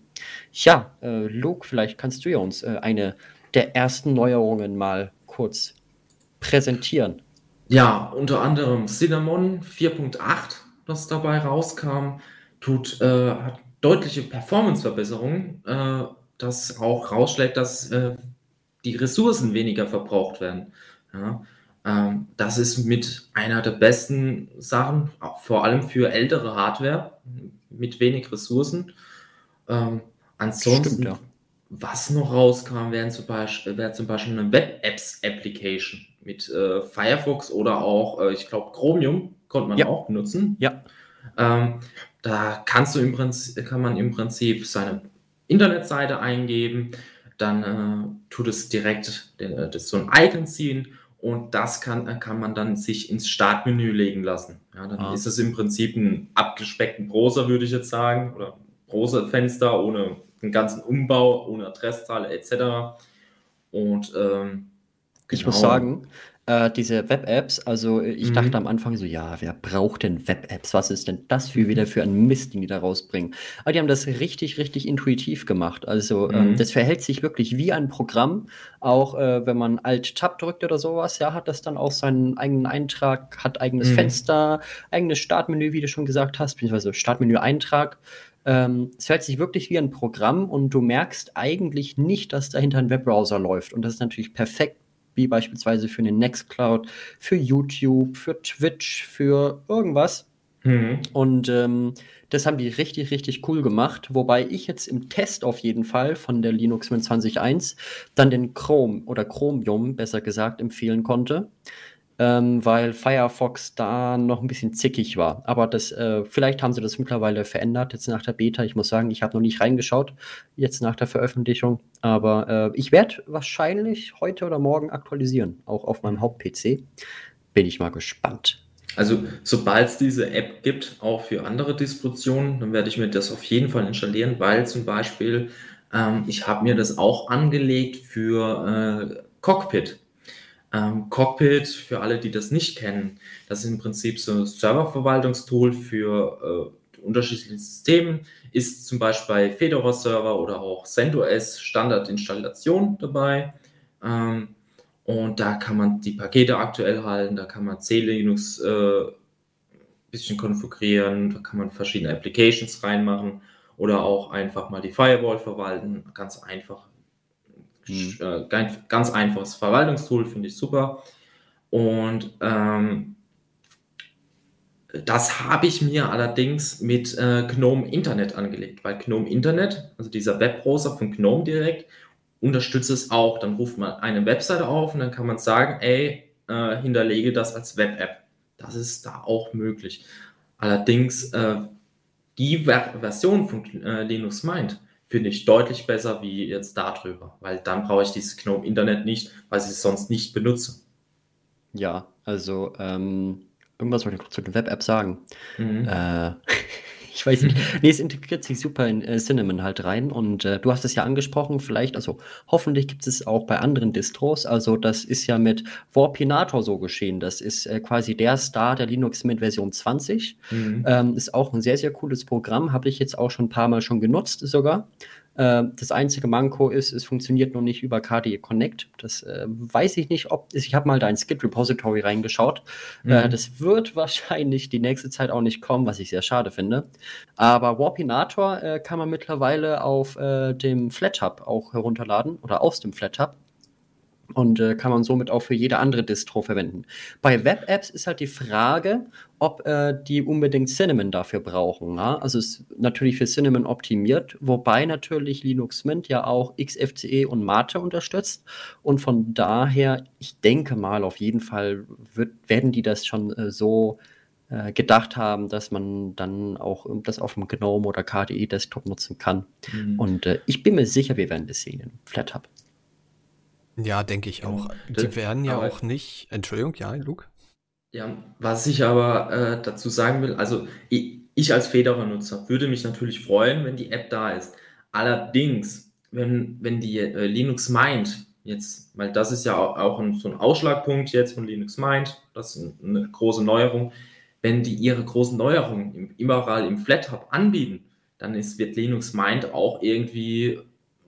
Luke, vielleicht kannst du ja uns eine der ersten Neuerungen mal kurz präsentieren. Ja, unter anderem Cinnamon 4.8, das dabei rauskam, deutliche Performance-Verbesserungen, das auch rausschlägt, dass die Ressourcen weniger verbraucht werden. Ja, das ist mit einer der besten Sachen, auch vor allem für ältere Hardware mit wenig Ressourcen. Stimmt, Ansonsten, ja. was noch rauskam, wäre zum Beispiel eine Web-Apps-Application mit Firefox oder auch, ich glaube, Chromium konnte man Ja. auch benutzen. Ja. Da kann man im Prinzip seine Internetseite eingeben, dann tut es direkt so ein Icon ziehen und das kann man dann sich ins Startmenü legen lassen. Ja, dann Ah. ist es im Prinzip ein abgespeckten Browser, würde ich jetzt sagen, oder Browserfenster ohne einen ganzen Umbau, ohne Adresszahl etc. Und Ich muss genau. sagen, diese Web-Apps, also ich dachte am Anfang so, ja, wer braucht denn Web-Apps? Was ist denn das wieder für ein Mist, den die da rausbringen? Aber die haben das richtig, richtig intuitiv gemacht. Also das verhält sich wirklich wie ein Programm. Auch wenn man Alt-Tab drückt oder sowas, ja, hat das dann auch seinen eigenen Eintrag, hat eigenes Fenster, eigenes Startmenü, wie du schon gesagt hast, beziehungsweise Startmenü-Eintrag. Es verhält sich wirklich wie ein Programm und du merkst eigentlich nicht, dass dahinter ein Webbrowser läuft. Und das ist natürlich perfekt, wie beispielsweise für den Nextcloud, für YouTube, für Twitch, für irgendwas. Und das haben die richtig, richtig cool gemacht. Wobei ich jetzt im Test auf jeden Fall von der Linux Mint 20.1 dann den Chrome oder Chromium, besser gesagt, empfehlen konnte. Weil Firefox da noch ein bisschen zickig war. Aber vielleicht haben sie das mittlerweile verändert, jetzt nach der Beta. Ich muss sagen, ich habe noch nicht reingeschaut, jetzt nach der Veröffentlichung. Aber ich werde wahrscheinlich heute oder morgen aktualisieren, auch auf meinem Haupt-PC. Bin ich mal gespannt. Also, sobald es diese App gibt, auch für andere Distributionen, dann werde ich mir das auf jeden Fall installieren, weil zum Beispiel, ich habe mir das auch angelegt für Cockpit. Cockpit, für alle, die das nicht kennen, das ist im Prinzip so ein Serververwaltungstool für unterschiedliche Systeme, ist zum Beispiel bei Fedora Server oder auch CentOS Standardinstallation dabei. Und da kann man die Pakete aktuell halten, da kann man C-Linux bisschen konfigurieren, da kann man verschiedene Applications reinmachen oder auch einfach mal die Firewall verwalten. Ganz einfach. Ganz einfaches Verwaltungstool, finde ich super. Und das habe ich mir allerdings mit GNOME Internet angelegt, weil GNOME Internet, also dieser Webbrowser von GNOME direkt, unterstützt es auch. Dann ruft man eine Webseite auf und dann kann man sagen, ey, hinterlege das als Web-App. Das ist da auch möglich. Allerdings die Version von Linux Mint finde ich deutlich besser wie jetzt darüber, weil dann brauche ich dieses GNOME Internet nicht, weil ich es sonst nicht benutze. Ja, also irgendwas wollte ich noch zu den Web-Apps sagen. Ich weiß nicht. Nee, es integriert sich super in Cinnamon halt rein und du hast es ja angesprochen, vielleicht, also hoffentlich gibt es auch bei anderen Distros. Also das ist ja mit Warpinator so geschehen. Das ist quasi der Star der Linux Mint Version 20. Ist auch ein sehr, sehr cooles Programm. Habe ich jetzt auch schon ein paar Mal schon genutzt sogar. Das einzige Manko ist, es funktioniert noch nicht über KDE Connect. Das weiß ich nicht, ob ich habe mal da ins Git Repository reingeschaut. Das wird wahrscheinlich die nächste Zeit auch nicht kommen, was ich sehr schade finde. Aber Warpinator kann man mittlerweile auf dem FlatHub auch herunterladen oder aus dem FlatHub. Und kann man somit auch für jede andere Distro verwenden. Bei Web-Apps ist halt die Frage, ob die unbedingt Cinnamon dafür brauchen. Ja? Also es ist natürlich für Cinnamon optimiert, wobei natürlich Linux Mint ja auch XFCE und Mate unterstützt. Und von daher, ich denke mal, auf jeden Fall werden die das schon so gedacht haben, dass man dann auch das auf dem GNOME oder KDE Desktop nutzen kann. Und ich bin mir sicher, wir werden das sehen im FlatHub. Ja, denke ich auch. Die werden ja auch nicht. Entschuldigung, ja, Luke? Ja, was ich aber dazu sagen will, also ich als Fedora-Nutzer würde mich natürlich freuen, wenn die App da ist. Allerdings, wenn die Linux Mint jetzt, weil das ist ja auch so ein Ausschlagpunkt jetzt von Linux Mint, das ist eine große Neuerung, wenn die ihre großen Neuerungen überall im FlatHub anbieten, dann wird Linux Mint auch irgendwie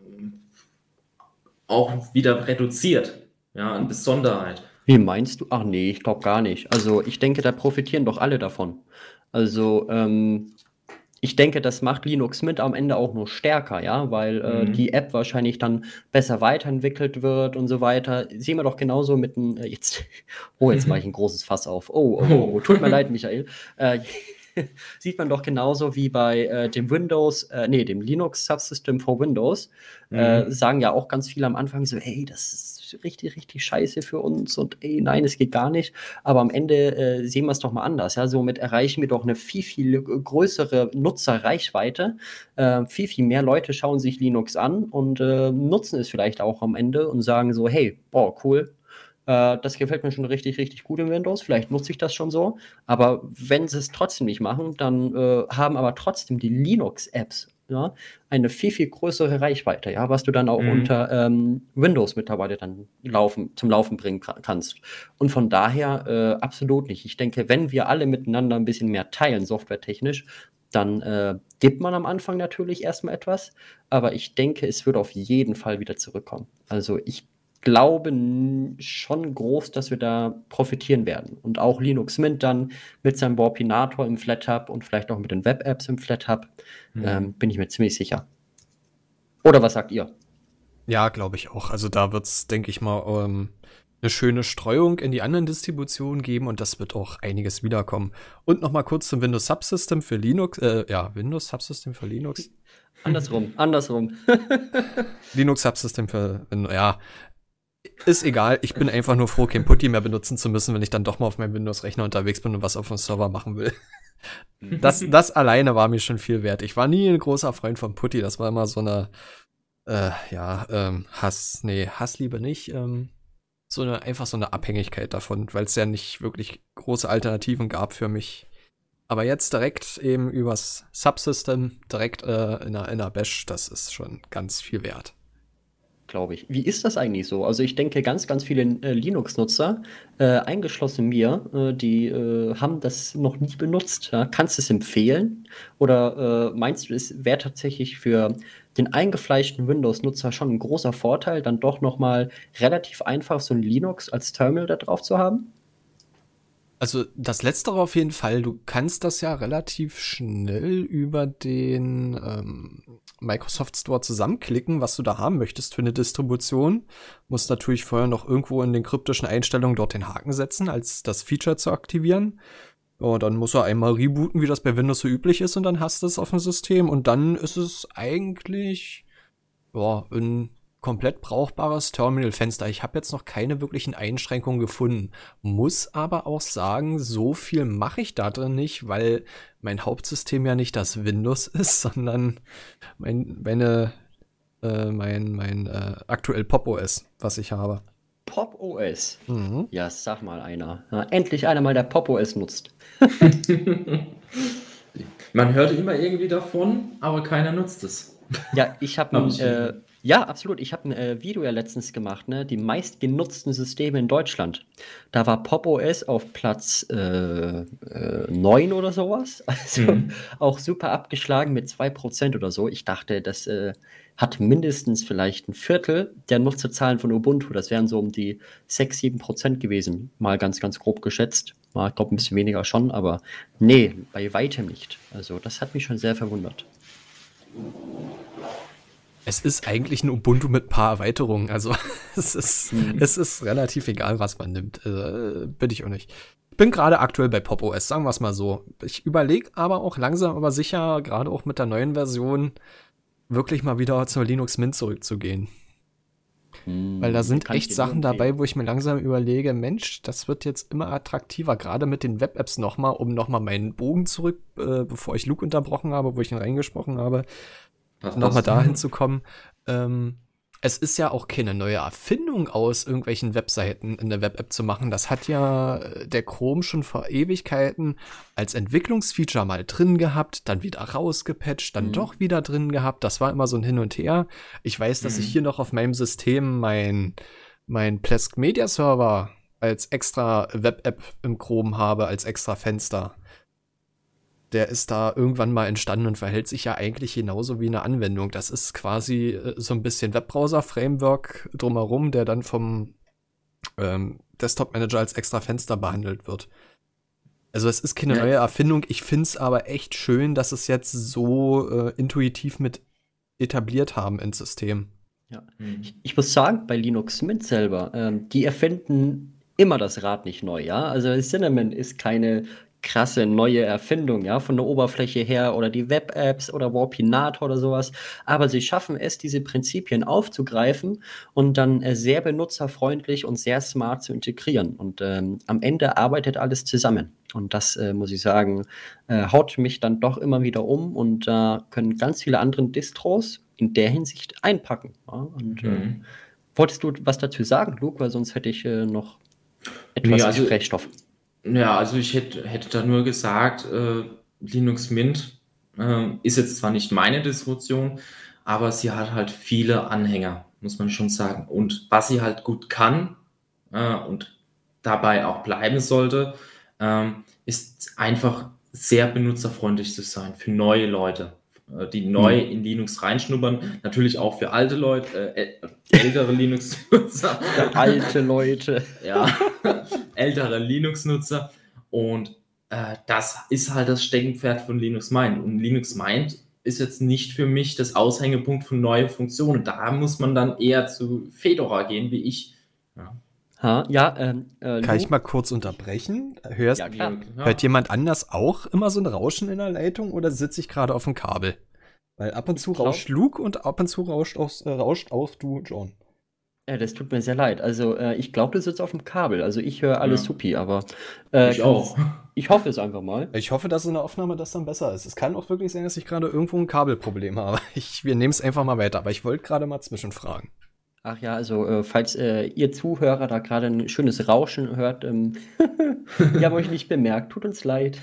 auch wieder reduziert, ja, an Besonderheit. Wie meinst du? Ach nee, ich glaube gar nicht. Also ich denke, da profitieren doch alle davon. Also Ich denke, das macht Linux Mint am Ende auch nur stärker, ja, weil die App wahrscheinlich dann besser weiterentwickelt wird und so weiter. Sehen wir doch genauso mit dem, jetzt mache ich ein großes Fass auf. Tut mir leid, Michael. Sieht man doch genauso wie bei dem dem Linux Subsystem for Windows. Sagen ja auch ganz viele am Anfang so, ey, das ist richtig, richtig scheiße für uns und ey, nein, es geht gar nicht. Aber am Ende sehen wir es doch mal anders. Ja? Somit erreichen wir doch eine viel, viel größere Nutzerreichweite. Viel, viel mehr Leute schauen sich Linux an und nutzen es vielleicht auch am Ende und sagen so, hey, boah, cool. Das gefällt mir schon richtig, richtig gut in Windows. Vielleicht nutze ich das schon so. Aber wenn sie es trotzdem nicht machen, dann haben aber trotzdem die Linux-Apps eine viel, viel größere Reichweite, ja, was du dann auch unter Windows mittlerweile dann zum Laufen bringen kannst. Und von daher absolut nicht. Ich denke, wenn wir alle miteinander ein bisschen mehr teilen, softwaretechnisch, dann gibt man am Anfang natürlich erstmal etwas. Aber ich denke, es wird auf jeden Fall wieder zurückkommen. Also ich glaube schon groß, dass wir da profitieren werden. Und auch Linux Mint dann mit seinem Warpinator im FlatHub und vielleicht auch mit den Web-Apps im FlatHub, bin ich mir ziemlich sicher. Oder was sagt ihr? Ja, glaube ich auch. Also da wird es, denke ich mal, eine schöne Streuung in die anderen Distributionen geben und das wird auch einiges wiederkommen. Und noch mal kurz zum Windows Subsystem für Linux. Windows Subsystem für Linux. Andersrum. Linux Subsystem für, ist egal, ich bin einfach nur froh, kein Putty mehr benutzen zu müssen, wenn ich dann doch mal auf meinem Windows-Rechner unterwegs bin und was auf dem Server machen will. Das alleine war mir schon viel wert. Ich war nie ein großer Freund von Putty, das war immer so eine, Hassliebe nicht, einfach so eine Abhängigkeit davon, weil es ja nicht wirklich große Alternativen gab für mich. Aber jetzt direkt eben übers Subsystem, direkt in einer Bash, das ist schon ganz viel wert. Glaube ich. Wie ist das eigentlich so? Also ich denke, ganz, ganz viele Linux-Nutzer, eingeschlossen mir, die haben das noch nie benutzt. Ja? Kannst du es empfehlen? Oder meinst du, es wäre tatsächlich für den eingefleischten Windows-Nutzer schon ein großer Vorteil, dann doch noch mal relativ einfach so ein Linux als Terminal da drauf zu haben? Also das Letztere auf jeden Fall. Du kannst das ja relativ schnell über den Microsoft Store zusammenklicken, was du da haben möchtest für eine Distribution. Musst natürlich vorher noch irgendwo in den kryptischen Einstellungen dort den Haken setzen, als das Feature zu aktivieren. Ja, dann muss er einmal rebooten, wie das bei Windows so üblich ist, und dann hast du es auf dem System. Und dann ist es eigentlich ein komplett brauchbares Terminal-Fenster. Ich habe jetzt noch keine wirklichen Einschränkungen gefunden. Muss aber auch sagen, so viel mache ich da drin nicht, weil mein Hauptsystem ja nicht das Windows ist, sondern mein aktuell Pop OS, was ich habe. Pop OS? Ja, sag mal einer. Na, endlich einer mal, der Pop OS nutzt. Man hört immer irgendwie davon, aber keiner nutzt es. Ja, ich habe ja, absolut. Ich habe ein Video ja letztens gemacht, ne? Die meistgenutzten Systeme in Deutschland. Da war Pop OS auf Platz 9 oder sowas. Also auch super abgeschlagen mit 2% oder so. Ich dachte, das hat mindestens vielleicht ein Viertel der Nutzerzahlen von Ubuntu. Das wären so um die 6-7% gewesen. Mal ganz, ganz grob geschätzt. Mal, ich glaube, ein bisschen weniger schon, aber nee, bei weitem nicht. Also das hat mich schon sehr verwundert. Es ist eigentlich ein Ubuntu mit ein paar Erweiterungen. Also es ist relativ egal, was man nimmt. Bin ich auch nicht. Ich bin gerade aktuell bei Pop OS, sagen wir es mal so. Ich überlege aber auch langsam, aber sicher, gerade auch mit der neuen Version, wirklich mal wieder zur Linux Mint zurückzugehen. Weil da sind echt Sachen dabei, wo ich mir langsam überlege, Mensch, das wird jetzt immer attraktiver, gerade mit den Web-Apps nochmal, um nochmal meinen Bogen zurück, bevor ich Luke unterbrochen habe, wo ich ihn reingesprochen habe, nochmal dahin zu kommen. Es ist ja auch keine neue Erfindung aus irgendwelchen Webseiten in der Web-App zu machen. Das hat ja der Chrome schon vor Ewigkeiten als Entwicklungsfeature mal drin gehabt, dann wieder rausgepatcht, dann doch wieder drin gehabt. Das war immer so ein Hin und Her. Ich weiß, dass ich hier noch auf meinem System mein Plesk Media Server als extra Web-App im Chrome habe, als extra Fenster. Der ist da irgendwann mal entstanden und verhält sich ja eigentlich genauso wie eine Anwendung. Das ist quasi so ein bisschen Webbrowser-Framework drumherum, der dann vom Desktop-Manager als extra Fenster behandelt wird. Also es ist keine Ja. neue Erfindung. Ich finde es aber echt schön, dass es jetzt so intuitiv mit etabliert haben ins System. Ja. Mhm. Ich muss sagen, bei Linux Mint selber, die erfinden immer das Rad nicht neu, ja. Also Cinnamon ist keine krasse neue Erfindung, ja, von der Oberfläche her oder die Web-Apps oder Warpinator oder sowas. Aber sie schaffen es, diese Prinzipien aufzugreifen und dann sehr benutzerfreundlich und sehr smart zu integrieren. Und am Ende arbeitet alles zusammen. Und das, muss ich sagen, haut mich dann doch immer wieder um und da können ganz viele andere Distros in der Hinsicht einpacken. Ja? Und Mhm. wolltest du was dazu sagen, Luke? Weil sonst hätte ich noch Nee, etwas also, Gesprächsstoff. ja, also ich hätte da nur gesagt, Linux Mint ist jetzt zwar nicht meine Distribution, aber sie hat halt viele Anhänger, muss man schon sagen. Und was sie halt gut kann und dabei auch bleiben sollte, ist einfach sehr benutzerfreundlich zu sein für neue Leute, die neu in Linux reinschnuppern. Natürlich auch für alte Leute, ältere Linux-Nutzer. Für alte Leute. Ja, ältere Linux-Nutzer. Und das ist halt das Steckenpferd von Linux Mint. Und Linux Mint ist jetzt nicht für mich das Aushängepunkt von neuen Funktionen. Da muss man dann eher zu Fedora gehen, wie ich. Ja, Ja, Kann ich Luke? mal kurz unterbrechen? Ja, klar. Hört jemand anders auch immer so ein Rauschen in der Leitung oder sitze ich gerade auf dem Kabel? Weil ab und zu Ich glaub- rauscht Luke und ab und zu rauscht auch du, John. Das tut mir sehr leid. Also, ich glaube, du sitzt auf dem Kabel. Also, ich höre alles Ja. supi, aber Ich auch. ich hoffe es einfach mal. Ich hoffe, dass in der Aufnahme das dann besser ist. Es kann auch wirklich sein, dass ich gerade irgendwo ein Kabelproblem habe. Wir nehmen es einfach mal weiter, aber ich wollte gerade mal zwischenfragen. Ach ja, also, falls ihr Zuhörer da gerade ein schönes Rauschen hört, wir haben euch nicht bemerkt, tut uns leid.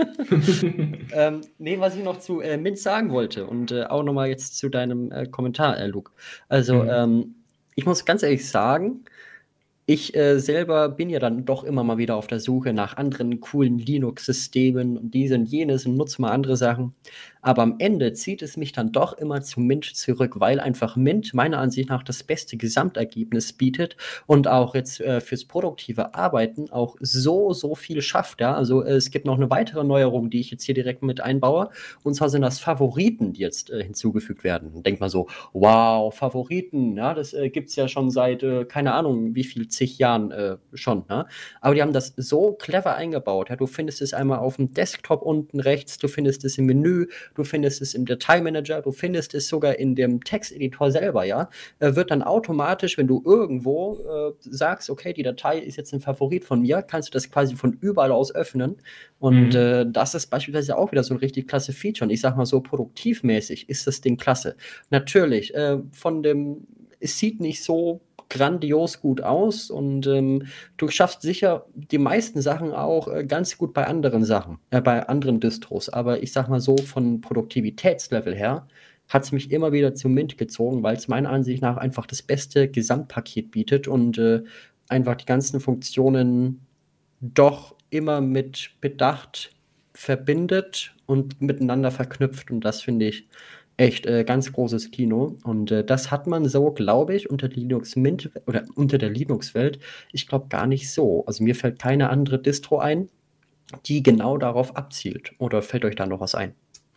Nee, was ich noch zu Mint sagen wollte und auch nochmal jetzt zu deinem Kommentar, Luke. Also, ich muss ganz ehrlich sagen, ich selber bin ja dann doch immer mal wieder auf der Suche nach anderen coolen Linux-Systemen und dies und jenes und nutze mal andere Sachen. Aber am Ende zieht es mich dann doch immer zu Mint zurück, weil einfach Mint meiner Ansicht nach das beste Gesamtergebnis bietet und auch jetzt fürs produktive Arbeiten auch so viel schafft. Ja? Also es gibt noch eine weitere Neuerung, die ich jetzt hier direkt mit einbaue. Und zwar sind das Favoriten, die jetzt hinzugefügt werden. Und denkt man so, wow, Favoriten, ja, das gibt es ja schon seit, keine Ahnung, wie viel zig Jahren schon. Ne? Aber die haben das so clever eingebaut. Ja? Du findest es einmal auf dem Desktop unten rechts, du findest es im Menü, du findest es im Dateimanager, du findest es sogar in dem Texteditor selber, ja. Wird dann automatisch, wenn du irgendwo sagst, okay, die Datei ist jetzt ein Favorit von mir, kannst du das quasi von überall aus öffnen. Und das ist beispielsweise auch wieder so ein richtig klasse Feature. Und ich sag mal so, produktivmäßig ist das Ding klasse. Natürlich, es sieht nicht so grandios gut aus und du schaffst sicher die meisten Sachen auch ganz gut bei anderen Sachen, bei anderen Distros. Aber ich sag mal so, von Produktivitätslevel her hat es mich immer wieder zu Mint gezogen, weil es meiner Ansicht nach einfach das beste Gesamtpaket bietet und einfach die ganzen Funktionen doch immer mit Bedacht verbindet und miteinander verknüpft. Und das finde ich echt ganz großes Kino. Und das hat man so, glaube ich, unter Linux Mint oder unter der Linux-Welt, ich glaube gar nicht so. Also mir fällt keine andere Distro ein, die genau darauf abzielt. Oder fällt euch da noch was ein?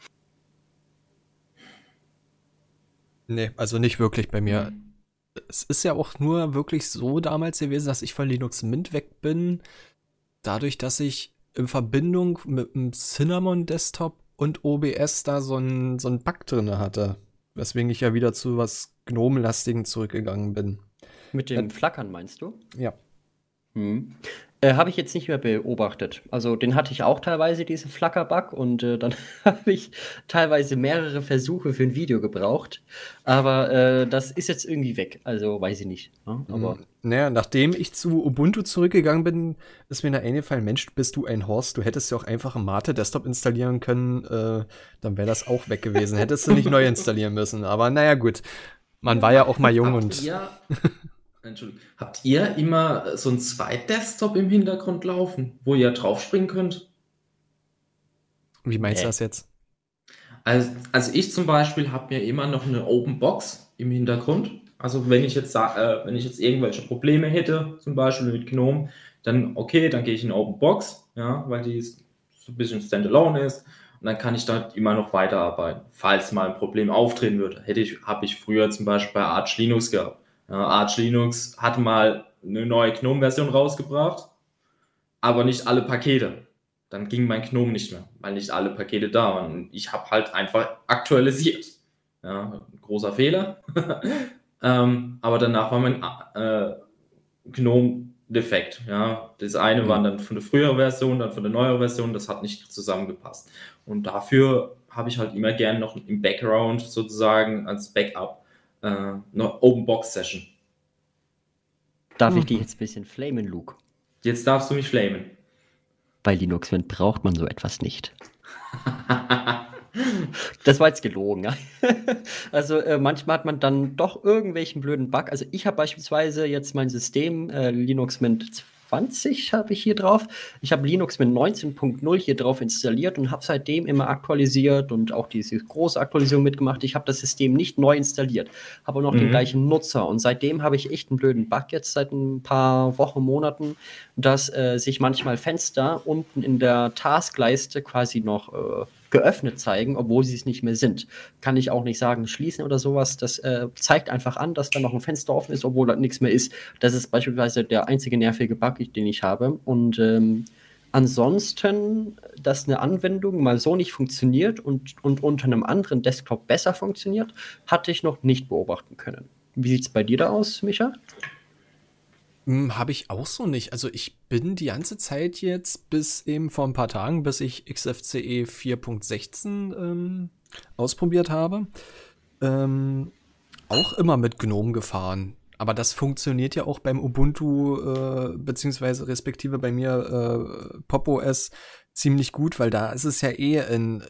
Nee, also nicht wirklich bei mir. Es ist ja auch nur wirklich so damals gewesen, dass ich von Linux Mint weg bin, dadurch, dass ich in Verbindung mit dem Cinnamon Desktop und OBS da so ein Bug drin hatte. Weswegen ich ja wieder zu was Gnome-lastigen zurückgegangen bin. Mit dem Flackern meinst du? Ja. Habe ich jetzt nicht mehr beobachtet. Also den hatte ich auch teilweise, diesen Flacker-Bug, und dann habe ich teilweise mehrere Versuche für ein Video gebraucht. Aber das ist jetzt irgendwie weg. Also weiß ich nicht. Ne? Aber Naja, nachdem ich zu Ubuntu zurückgegangen bin, ist mir da eingefallen, Mensch, bist du ein Horst, du hättest ja auch einfach einen Mate-Desktop installieren können, dann wäre das auch weg gewesen. Hättest du nicht neu installieren müssen. Aber naja, gut. Man war ja auch mal jung und. Entschuldigung. Habt ihr immer so einen Zweit-Desktop im Hintergrund laufen, wo ihr draufspringen könnt? Wie meinst du das jetzt? Also ich zum Beispiel habe mir immer noch eine Open Box im Hintergrund. Also wenn ich jetzt irgendwelche Probleme hätte, zum Beispiel mit GNOME, dann okay, dann gehe ich in Open Box, ja, weil die ist so ein bisschen Standalone ist. Und dann kann ich da immer noch weiterarbeiten, falls mal ein Problem auftreten würde. Habe ich früher zum Beispiel bei Arch Linux gehabt. Ja, Arch Linux hatte mal eine neue GNOME-Version rausgebracht, aber nicht alle Pakete. Dann ging mein GNOME nicht mehr, weil nicht alle Pakete da waren. Und ich habe halt einfach aktualisiert. Ja, großer Fehler. Aber danach war mein GNOME defekt. Ja. Das eine war dann von der früheren Version, dann von der neueren Version, das hat nicht zusammengepasst. Und dafür habe ich halt immer gerne noch im Background sozusagen als Backup eine Open Box Session. Darf ich dich jetzt ein bisschen flamen, Luke? Jetzt darfst du mich flamen. Bei Linux Mint braucht man so etwas nicht. Das war jetzt gelogen. Ja? Also manchmal hat man dann doch irgendwelchen blöden Bug. Also ich habe beispielsweise jetzt mein System Linux Mint 20 habe ich hier drauf. Ich habe Linux Mint 19.0 hier drauf installiert und habe seitdem immer aktualisiert und auch diese große Aktualisierung mitgemacht. Ich habe das System nicht neu installiert, habe auch noch den gleichen Nutzer. Und seitdem habe ich echt einen blöden Bug jetzt seit ein paar Wochen, Monaten, dass sich manchmal Fenster unten in der Taskleiste quasi noch geöffnet zeigen, obwohl sie es nicht mehr sind. Kann ich auch nicht sagen, schließen oder sowas. Das zeigt einfach an, dass da noch ein Fenster offen ist, obwohl da nichts mehr ist. Das ist beispielsweise der einzige nervige Bug, den ich habe. Und ansonsten, dass eine Anwendung mal so nicht funktioniert und unter einem anderen Desktop besser funktioniert, hatte ich noch nicht beobachten können. Wie sieht es bei dir da aus, Micha? Habe ich auch so nicht. Also ich bin die ganze Zeit jetzt bis eben vor ein paar Tagen, bis ich XFCE 4.16 ausprobiert habe, auch immer mit GNOME gefahren. Aber das funktioniert ja auch beim Ubuntu, beziehungsweise respektive bei mir Pop! OS ziemlich gut, weil da ist es ja eine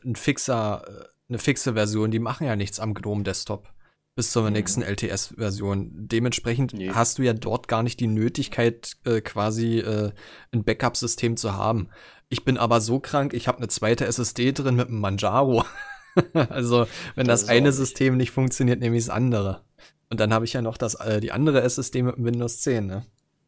fixe Version. Die machen ja nichts am GNOME-Desktop bis zur nächsten LTS-Version. Dementsprechend hast du ja dort gar nicht die Nötigkeit, quasi ein Backup-System zu haben. Ich bin aber so krank, ich habe eine zweite SSD drin mit einem Manjaro. Also, wenn das eine System nicht funktioniert, nehme ich das andere. Und dann habe ich ja noch die andere SSD mit dem Windows 10, ne?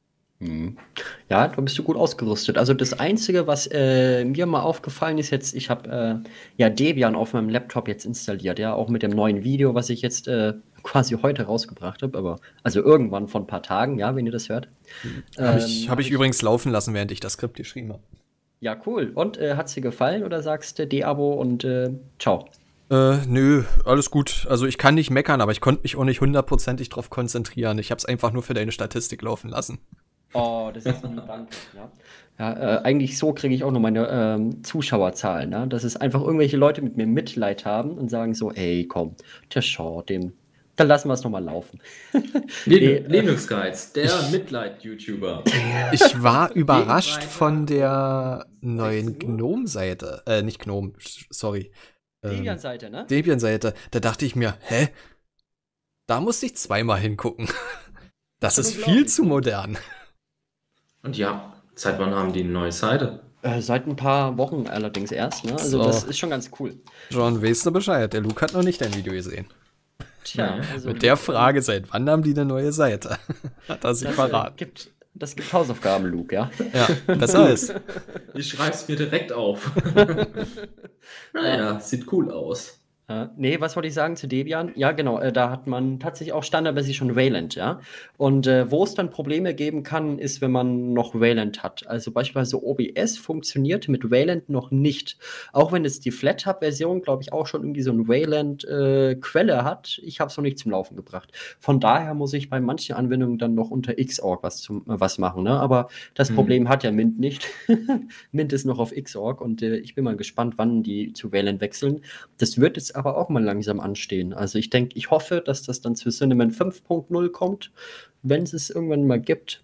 Ja, da bist du gut ausgerüstet. Also das Einzige, was mir mal aufgefallen ist jetzt, ich habe Debian auf meinem Laptop jetzt installiert, ja, auch mit dem neuen Video, was ich jetzt quasi heute rausgebracht habe, aber also irgendwann vor ein paar Tagen, ja, wenn ihr das hört. Hab ich übrigens laufen lassen, während ich das Skript geschrieben habe. Ja, cool. Und hat's dir gefallen oder sagst du De-Abo und ciao? Nö, alles gut. Also ich kann nicht meckern, aber ich konnte mich auch nicht 100%ig drauf konzentrieren. Ich habe es einfach nur für deine Statistik laufen lassen. Oh, das ist ein Dank. Ja, eigentlich so kriege ich auch noch meine Zuschauerzahlen. Ne? Dass es einfach irgendwelche Leute mit mir Mitleid haben und sagen so, ey, komm, der Shaw, dann lassen wir es nochmal laufen. Linux Guides, der Mitleid-YouTuber. Ich war überrascht von der neuen GNOME-Seite. Nicht GNOME, sorry. Debian-Seite, ne? Debian-Seite. Da dachte ich mir, da musste ich zweimal hingucken. Das ist viel zu modern. Und ja, seit wann haben die eine neue Seite? Seit ein paar Wochen allerdings erst, ne? Also das ist schon ganz cool. John, weißt du Bescheid? Der Luke hat noch nicht dein Video gesehen. Tja, also mit der Frage, seit wann haben die eine neue Seite? Hat er sich verraten. Das gibt Hausaufgaben, Luke, ja? Ja, das heißt. Ich schreib's mir direkt auf. Naja, sieht cool aus. Nee, was wollte ich sagen zu Debian? Ja, genau, da hat man tatsächlich auch standardmäßig schon Wayland, ja. Und wo es dann Probleme geben kann, ist, wenn man noch Wayland hat. Also beispielsweise OBS funktioniert mit Wayland noch nicht. Auch wenn es die FlatHub-Version, glaube ich, auch schon irgendwie so eine Wayland-Quelle hat. Ich habe es noch nicht zum Laufen gebracht. Von daher muss ich bei manchen Anwendungen dann noch unter Xorg was machen, ne? Aber das Problem hat ja Mint nicht. Mint ist noch auf Xorg und ich bin mal gespannt, wann die zu Wayland wechseln. Das wird jetzt aber auch mal langsam anstehen. Also ich hoffe, dass das dann zu Cinnamon 5.0 kommt, wenn es irgendwann mal gibt.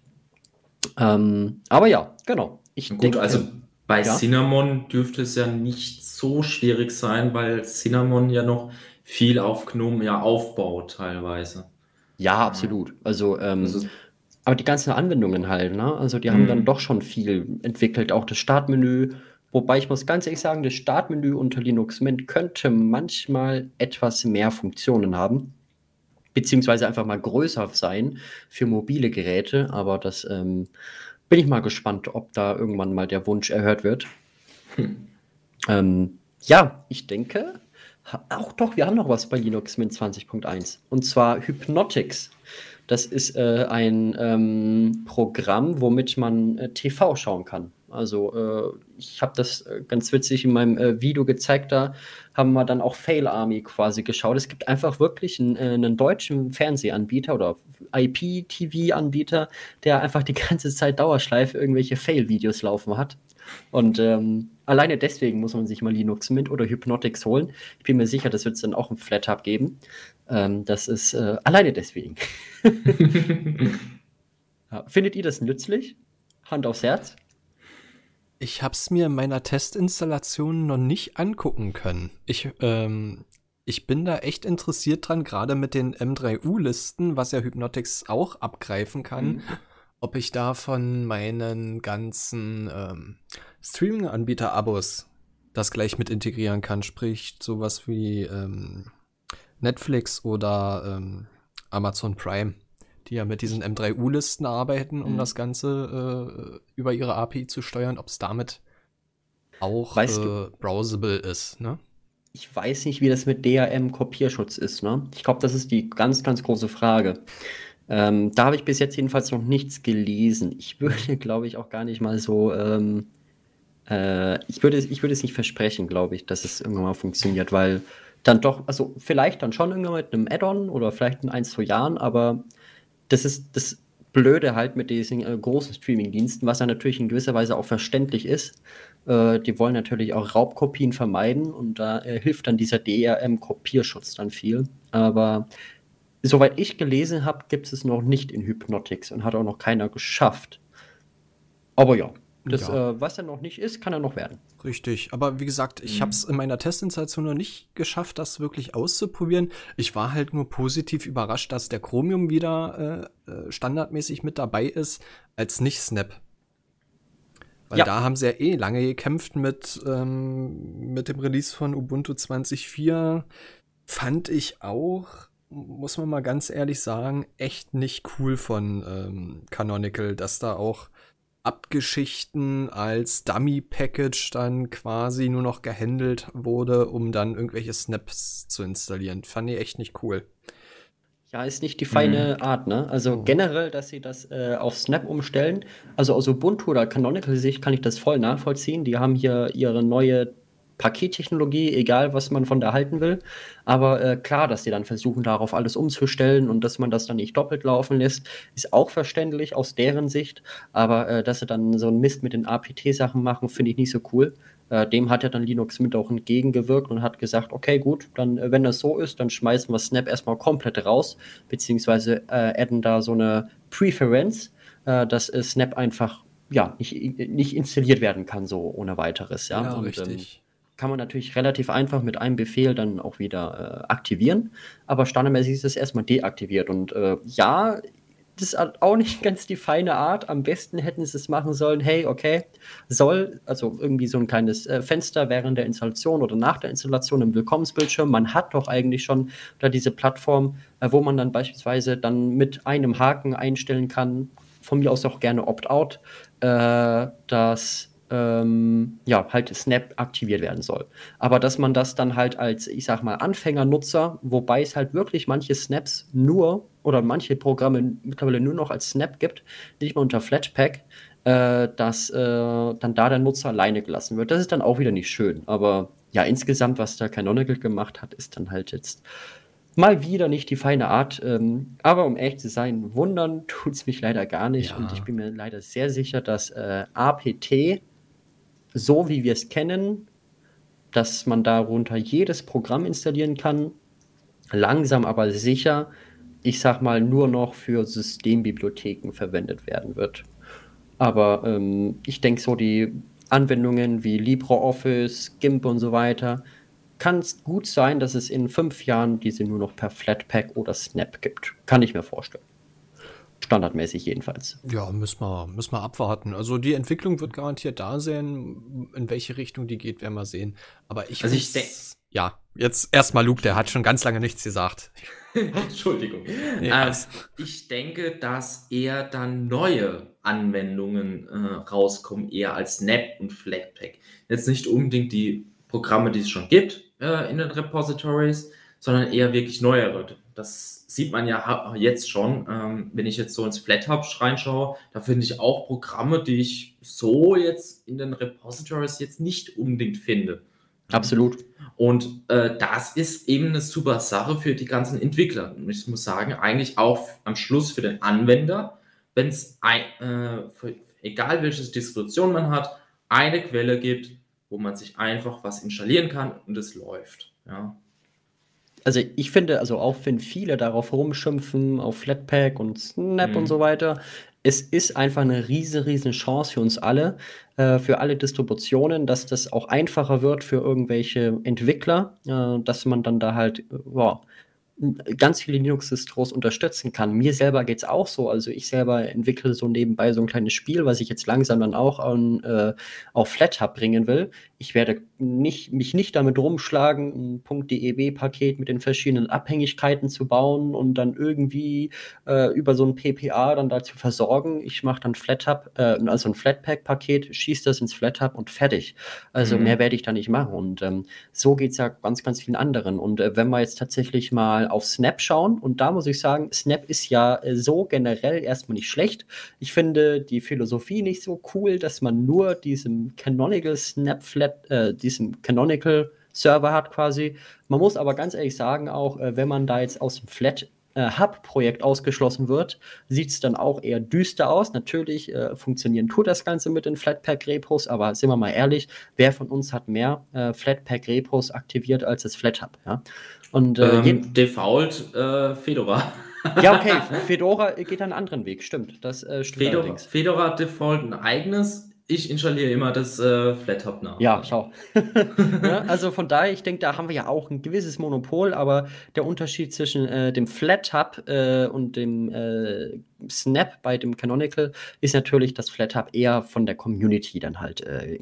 Aber ja, genau. Also bei Cinnamon dürfte es ja nicht so schwierig sein, weil Cinnamon ja noch viel auf GNOME aufbaut teilweise. Ja, absolut. Also aber die ganzen Anwendungen halt, ne? Also die haben dann doch schon viel entwickelt, auch das Startmenü. Wobei ich muss ganz ehrlich sagen, das Startmenü unter Linux Mint könnte manchmal etwas mehr Funktionen haben, beziehungsweise einfach mal größer sein für mobile Geräte. Aber das bin ich mal gespannt, ob da irgendwann mal der Wunsch erhört wird. Ja, ich denke, auch doch, wir haben noch was bei Linux Mint 20.1. Und zwar Hypnotix. Das ist ein Programm, womit man TV schauen kann. Also ich habe das ganz witzig in meinem Video gezeigt. Da haben wir dann auch Fail Army quasi geschaut. Es gibt einfach wirklich einen deutschen Fernsehanbieter oder IPTV-Anbieter, der einfach die ganze Zeit Dauerschleife irgendwelche Fail-Videos laufen hat. Und alleine deswegen muss man sich mal Linux Mint oder Hypnotix holen. Ich bin mir sicher, das wird es dann auch im FlatHub geben. Das ist alleine deswegen. Ja, findet ihr das nützlich? Hand aufs Herz? Ich habe es mir in meiner Testinstallation noch nicht angucken können. Ich bin da echt interessiert dran, gerade mit den M3U-Listen, was ja Hypnotix auch abgreifen kann, ob ich da von meinen ganzen Streaming-Anbieter-Abos das gleich mit integrieren kann. Sprich, sowas wie Netflix oder Amazon Prime, die ja mit diesen M3U-Listen arbeiten, um das Ganze über ihre API zu steuern, ob es damit auch browsable ist, ne? Ich weiß nicht, wie das mit DRM-Kopierschutz ist, ne? Ich glaube, das ist die ganz, ganz große Frage. Da habe ich bis jetzt jedenfalls noch nichts gelesen. Ich würde, glaube ich, auch gar nicht mal so ich würde es nicht versprechen, glaube ich, dass es irgendwann mal funktioniert, weil dann doch, also vielleicht dann schon irgendwann mit einem Add-on oder vielleicht in 1, 2 Jahren, aber das ist das Blöde halt mit diesen großen Streaming-Diensten, was ja natürlich in gewisser Weise auch verständlich ist. Die wollen natürlich auch Raubkopien vermeiden und da hilft dann dieser DRM-Kopierschutz dann viel. Aber soweit ich gelesen habe, gibt es noch nicht in Hypnotix und hat auch noch keiner geschafft. Aber ja. Das, was er noch nicht ist, kann er noch werden. Richtig, aber wie gesagt, ich habe es in meiner Testinstallation noch nicht geschafft, das wirklich auszuprobieren. Ich war halt nur positiv überrascht, dass der Chromium wieder standardmäßig mit dabei ist, als nicht Snap. Weil da haben sie ja lange gekämpft mit dem Release von Ubuntu 20.4. Fand ich auch, muss man mal ganz ehrlich sagen, echt nicht cool von Canonical, dass da auch Abgeschichten als Dummy-Package dann quasi nur noch gehandelt wurde, um dann irgendwelche Snaps zu installieren. Fand ich echt nicht cool. Ja, ist nicht die feine Art, ne? Also generell, dass sie das auf Snap umstellen. Also aus Ubuntu oder Canonical-Sicht kann ich das voll nachvollziehen. Die haben hier ihre neue Pakettechnologie, egal was man von der halten will. Aber klar, dass die dann versuchen, darauf alles umzustellen und dass man das dann nicht doppelt laufen lässt, ist auch verständlich aus deren Sicht. Aber dass sie dann so einen Mist mit den APT-Sachen machen, finde ich nicht so cool. Dem hat ja dann Linux Mint auch entgegengewirkt und hat gesagt, okay, gut, dann, wenn das so ist, dann schmeißen wir Snap erstmal komplett raus, beziehungsweise adden da so eine Preference, dass Snap einfach nicht installiert werden kann, so ohne weiteres. Ja, und, richtig. Kann man natürlich relativ einfach mit einem Befehl dann auch wieder aktivieren, aber standardmäßig ist es erstmal deaktiviert. Und das ist auch nicht ganz die feine Art. Am besten hätten sie es machen sollen, hey, okay, also irgendwie so ein kleines Fenster während der Installation oder nach der Installation im Willkommensbildschirm. Man hat doch eigentlich schon da diese Plattform, wo man dann beispielsweise dann mit einem Haken einstellen kann, von mir aus auch gerne Opt-out, dass halt Snap aktiviert werden soll. Aber dass man das dann halt als, ich sag mal, Anfängernutzer, wobei es halt wirklich manche Snaps oder manche Programme mittlerweile nur noch als Snap gibt, nicht mal unter Flatpak, dass dann da der Nutzer alleine gelassen wird. Das ist dann auch wieder nicht schön. Aber ja, insgesamt, was da Canonical gemacht hat, ist dann halt jetzt mal wieder nicht die feine Art. Aber um ehrlich zu sein, wundern tut es mich leider gar nicht. Ja. Und ich bin mir leider sehr sicher, dass APT, so wie wir es kennen, dass man darunter jedes Programm installieren kann, langsam aber sicher, ich sag mal, nur noch für Systembibliotheken verwendet werden wird. Aber ich denke so, die Anwendungen wie LibreOffice, GIMP und so weiter, kann es gut sein, dass es in 5 Jahren diese nur noch per Flatpak oder Snap gibt. Kann ich mir vorstellen. Standardmäßig jedenfalls. Ja, müssen wir abwarten. Also die Entwicklung wird garantiert da sein. In welche Richtung die geht, werden wir sehen. Aber ich denke. Ja, jetzt erstmal Luke, der hat schon ganz lange nichts gesagt. Entschuldigung. Ja. Ich denke, dass eher dann neue Anwendungen rauskommen, eher als Snap und Flatpak. Jetzt nicht unbedingt die Programme, die es schon gibt in den Repositories, sondern eher wirklich neuere. Das sieht man ja jetzt schon, wenn ich jetzt so ins FlatHub reinschaue, da finde ich auch Programme, die ich so jetzt in den Repositories jetzt nicht unbedingt finde. Absolut. Und das ist eben eine super Sache für die ganzen Entwickler. Und ich muss sagen, eigentlich auch am Schluss für den Anwender, wenn es egal welche Distribution man hat, eine Quelle gibt, wo man sich einfach was installieren kann und es läuft. Ja. Also ich finde, also auch wenn viele darauf rumschimpfen, auf Flatpak und Snap und so weiter, es ist einfach eine riesen Chance für uns alle, für alle Distributionen, dass das auch einfacher wird für irgendwelche Entwickler, dass man dann da halt, ganz viele Linux-Distros unterstützen kann. Mir selber geht's auch so. Also ich selber entwickle so nebenbei so ein kleines Spiel, was ich jetzt langsam dann auch auf FlatHub bringen will. Ich werde mich nicht damit rumschlagen, ein .deb-Paket mit den verschiedenen Abhängigkeiten zu bauen und dann irgendwie über so ein PPA dann dazu versorgen. Ich mache dann FlatHub, also ein Flatpak-Paket, schieße das ins FlatHub und fertig. Also mehr werde ich da nicht machen. Und so geht's ja ganz vielen anderen. Und wenn wir jetzt tatsächlich mal auf Snap schauen, und da muss ich sagen, Snap ist ja so generell erstmal nicht schlecht. Ich finde die Philosophie nicht so cool, dass man nur diesem Canonical diesem Canonical Server hat quasi. Man muss aber ganz ehrlich sagen, auch wenn man da jetzt aus dem Hub-Projekt ausgeschlossen wird, sieht es dann auch eher düster aus. Natürlich funktionieren tut das Ganze mit den Flatpak-Repos, aber sind wir mal ehrlich, wer von uns hat mehr Flatpak-Repos aktiviert als das FlatHub? Ja? Und Default Fedora. ja, okay, Fedora geht einen anderen Weg, stimmt. Das stimmt allerdings. Fedora hat Default ein eigenes. Ich installiere immer das FlatHub nach. Ja, schau. Ja, also von daher, ich denke, da haben wir ja auch ein gewisses Monopol, aber der Unterschied zwischen dem FlatHub und dem Snap bei dem Canonical ist natürlich, dass FlatHub eher von der Community dann halt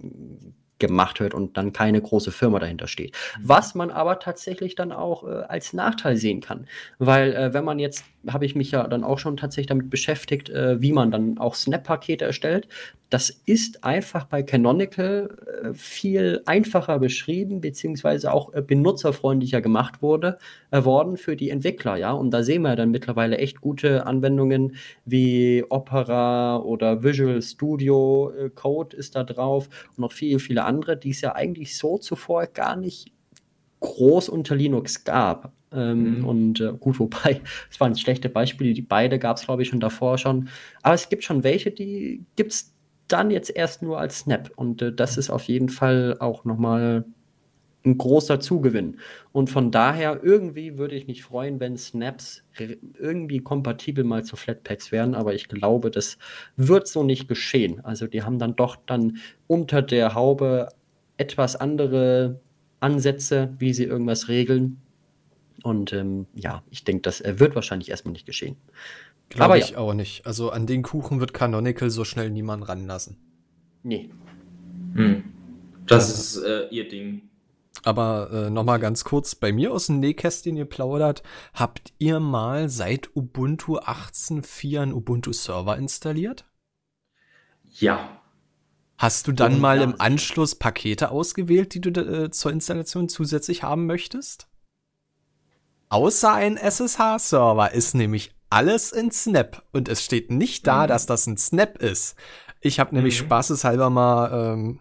gemacht wird und dann keine große Firma dahinter steht. Was man aber tatsächlich dann auch als Nachteil sehen kann. Weil wenn man jetzt, habe ich mich ja dann auch schon tatsächlich damit beschäftigt, wie man dann auch Snap-Pakete erstellt. Das ist einfach bei Canonical viel einfacher beschrieben, beziehungsweise auch benutzerfreundlicher gemacht worden für die Entwickler, ja. Und da sehen wir dann mittlerweile echt gute Anwendungen wie Opera oder Visual Studio Code ist da drauf und noch viele andere, die es ja eigentlich so zuvor gar nicht groß unter Linux gab. Und gut, wobei, es waren schlechte Beispiele, die beide gab es, glaube ich, schon davor schon. Aber es gibt schon welche, die gibt es dann jetzt erst nur als Snap. Und das ist auf jeden Fall auch nochmal ein großer Zugewinn. Und von daher, irgendwie würde ich mich freuen, wenn Snaps irgendwie kompatibel mal zu Flatpaks wären, aber ich glaube, das wird so nicht geschehen. Also die haben dann doch dann unter der Haube etwas andere Ansätze, wie sie irgendwas regeln. Und ja, ich denke, das wird wahrscheinlich erstmal nicht geschehen. Glaube ich auch nicht. Also an den Kuchen wird Canonical so schnell niemand ranlassen. Nee. Das ist ihr Ding. Aber nochmal ganz kurz bei mir aus dem Nähkästchen geplaudert. Habt ihr mal seit Ubuntu 18.4 einen Ubuntu-Server installiert? Ja. Hast du dann mal im Anschluss Pakete ausgewählt, die du zur Installation zusätzlich haben möchtest? Außer ein SSH-Server ist nämlich alles in Snap. Und es steht nicht da, dass das ein Snap ist. Ich habe nämlich spaßeshalber mal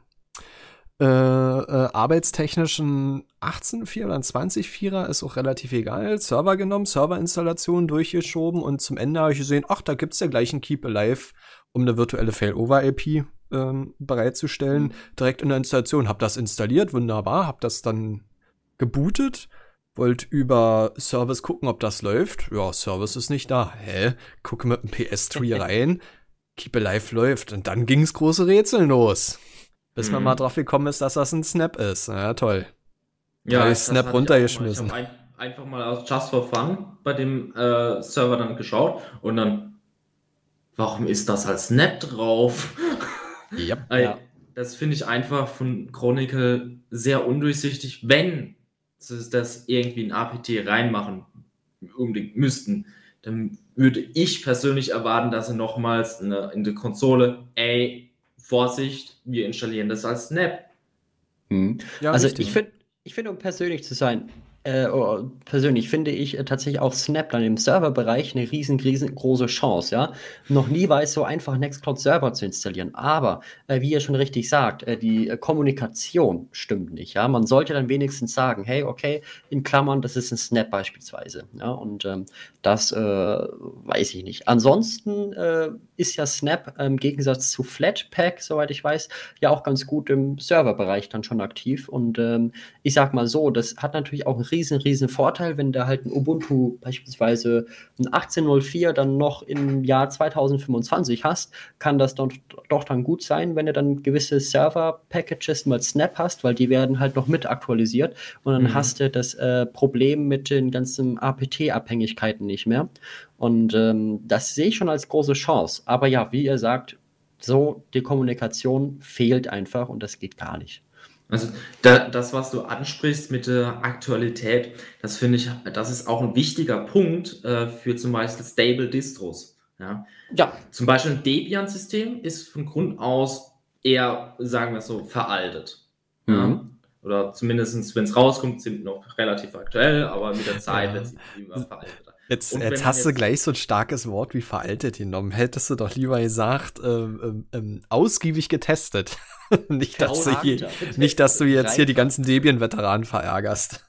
arbeitstechnischen 18.4 oder 20.4er, ist auch relativ egal, Server genommen, Serverinstallation durchgeschoben und zum Ende habe ich gesehen, ach, da gibt's ja gleich ein Keep Alive, um eine virtuelle Failover-IP bereitzustellen, direkt in der Installation. Hab das installiert, wunderbar, hab das dann gebootet, wollte über Service gucken, ob das läuft. Ja, Service ist nicht da. Gucke mit dem PS3 rein, Keep Alive läuft und dann ging's große Rätsel los. Bis man mal drauf gekommen ist, dass das ein Snap ist. Ja, toll. Ja, ich Snap runtergeschmissen. Ich habe einfach mal aus Just for Fun bei dem Server dann geschaut und dann, warum ist das als Snap drauf? Yep. Ja. Das finde ich einfach von Chronicle sehr undurchsichtig, wenn sie das irgendwie in APT reinmachen unbedingt müssten, dann würde ich persönlich erwarten, dass sie nochmals in der Konsole, Vorsicht, wir installieren das als Snap. Ja, Also richtig. ich finde, um persönlich zu sein, persönlich finde ich tatsächlich auch Snap dann im Serverbereich eine riesengroße Chance, ja. Noch nie war es so einfach, Nextcloud-Server zu installieren. Aber, wie ihr schon richtig sagt, die Kommunikation stimmt nicht, ja. Man sollte dann wenigstens sagen, hey, okay, in Klammern, das ist ein Snap beispielsweise, ja. Und das weiß ich nicht. Ansonsten ist ja Snap im Gegensatz zu Flatpak, soweit ich weiß, ja auch ganz gut im Serverbereich dann schon aktiv. Und ich sag mal so, das hat natürlich auch einen riesen Vorteil, wenn da halt ein Ubuntu beispielsweise ein 18.04 dann noch im Jahr 2025 hast, kann das doch dann gut sein, wenn du dann gewisse Server-Packages mal Snap hast, weil die werden halt noch mit aktualisiert und dann hast du das Problem mit den ganzen APT-Abhängigkeiten nicht mehr. Und das sehe ich schon als große Chance. Aber ja, wie ihr sagt, so die Kommunikation fehlt einfach und das geht gar nicht. Also das, was du ansprichst mit der Aktualität, das finde ich, das ist auch ein wichtiger Punkt für zum Beispiel Stable Distros. Ja? Ja. Zum Beispiel ein Debian-System ist von Grund aus eher, sagen wir so, veraltet. Ja? Oder zumindest, wenn es rauskommt, sind noch relativ aktuell, aber mit der Zeit wird es immer veralteter. Jetzt hast du gleich so ein starkes Wort wie veraltet genommen. Hättest du doch lieber gesagt, ausgiebig getestet. nicht, dass du jetzt hier die ganzen Debian-Veteranen verärgerst.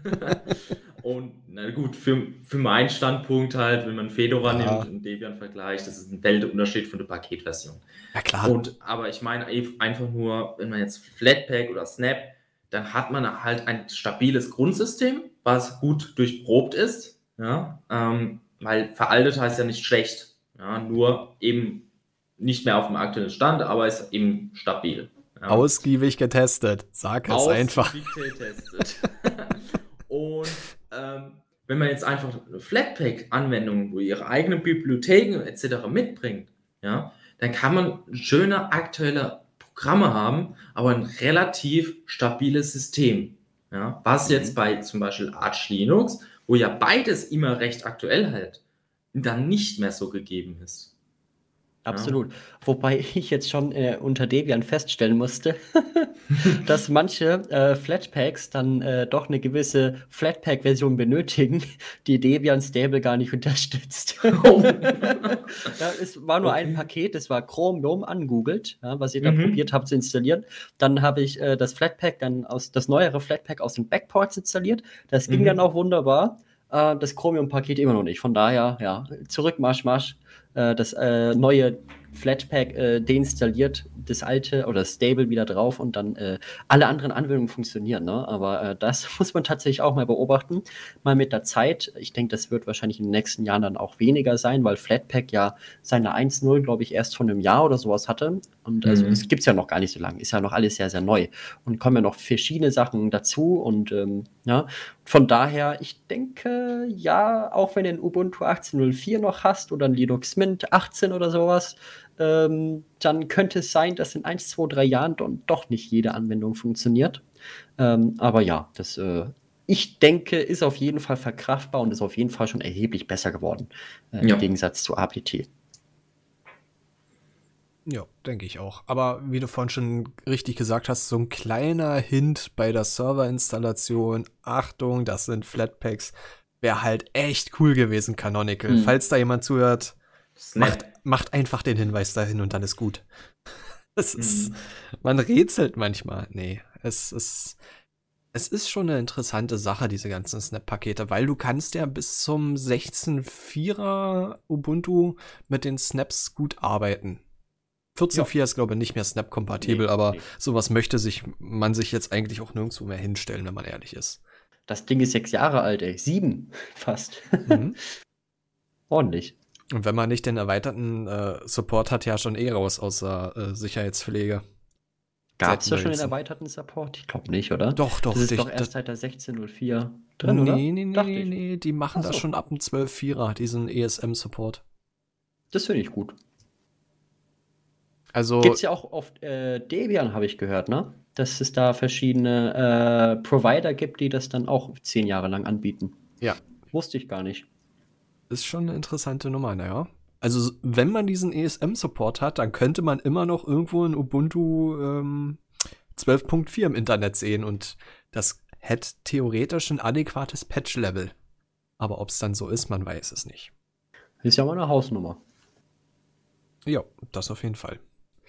Und na gut, für meinen Standpunkt halt, wenn man Fedora nimmt und Debian vergleicht, das ist ein Weltunterschied von der Paketversion. Ja, klar. Aber ich meine einfach nur, wenn man jetzt Flatpak oder Snap, dann hat man halt ein stabiles Grundsystem, was gut durchprobt ist. Ja, weil veraltet heißt ja nicht schlecht, ja, nur eben nicht mehr auf dem aktuellen Stand, aber ist eben stabil. Ja. Ausgiebig getestet, sag es einfach. Ausgiebig getestet. Und wenn man jetzt einfach eine Flatpak-Anwendung, wo ihre eigenen Bibliotheken etc. mitbringt, ja, dann kann man schöne aktuelle Programme haben, aber ein relativ stabiles System. Ja, was jetzt bei zum Beispiel Arch Linux, wo ja beides immer recht aktuell hält, dann nicht mehr so gegeben ist. Absolut. Ja. Wobei ich jetzt schon unter Debian feststellen musste, dass manche Flatpaks dann doch eine gewisse Flatpak-Version benötigen, die Debian Stable gar nicht unterstützt. Es war nur ein Paket, das war Chromium angoogelt, ja, was ich da probiert habe zu installieren. Dann habe ich das Flatpak, das neuere Flatpak aus den Backports installiert. Das ging dann auch wunderbar. Das Chromium-Paket immer noch nicht. Von daher, ja, zurück, Marsch. Das neue Flatpak deinstalliert, das alte oder das Stable wieder drauf und dann alle anderen Anwendungen funktionieren. Ne? Aber das muss man tatsächlich auch mal beobachten. Mal mit der Zeit. Ich denke, das wird wahrscheinlich in den nächsten Jahren dann auch weniger sein, weil Flatpak ja seine 1.0, glaube ich, erst von einem Jahr oder sowas hatte. Und also das gibt es ja noch gar nicht so lange. Ist ja noch alles sehr, sehr neu. Und kommen ja noch verschiedene Sachen dazu. Und ja, von daher, ich denke, ja, auch wenn du ein Ubuntu 18.04 noch hast oder ein Linux Mint 18 oder sowas, dann könnte es sein, dass in 1, 2, 3 Jahren doch nicht jede Anwendung funktioniert. Aber ja, das, ich denke, ist auf jeden Fall verkraftbar und ist auf jeden Fall schon erheblich besser geworden, im Gegensatz zu APT. Ja, denke ich auch. Aber wie du vorhin schon richtig gesagt hast, so ein kleiner Hint bei der Serverinstallation. Achtung, das sind Flatpaks. Wäre halt echt cool gewesen, Canonical. Falls da jemand zuhört, macht einfach den Hinweis dahin und dann ist gut. Man rätselt manchmal. Nee, es ist schon eine interessante Sache, diese ganzen Snap-Pakete, weil du kannst ja bis zum 16.4er Ubuntu mit den Snaps gut arbeiten. 14.4 ist, glaube ich, nicht mehr Snap-kompatibel, aber sowas möchte man sich jetzt eigentlich auch nirgendwo mehr hinstellen, wenn man ehrlich ist. Das Ding ist 6 Jahre alt, ey. 7 fast. Ordentlich. Und wenn man nicht den erweiterten Support hat, ja schon raus aus der Sicherheitspflege. Gab es da schon den erweiterten Support? Ich glaube nicht, oder? Doch. Das ist doch erst seit der 16.04 drin, oder? Nee, die machen das schon ab dem 12.4er, diesen ESM-Support. Das finde ich gut. Also gibt's ja auch auf Debian, habe ich gehört, ne? Dass es da verschiedene Provider gibt, die das dann auch 10 Jahre lang anbieten. Ja, Wusste ich gar nicht. Ist schon eine interessante Nummer, naja. Also, wenn man diesen ESM-Support hat, dann könnte man immer noch irgendwo ein Ubuntu 12.4 im Internet sehen und das hätte theoretisch ein adäquates Patch-Level. Aber ob es dann so ist, man weiß es nicht. Ist ja mal eine Hausnummer. Ja, das auf jeden Fall.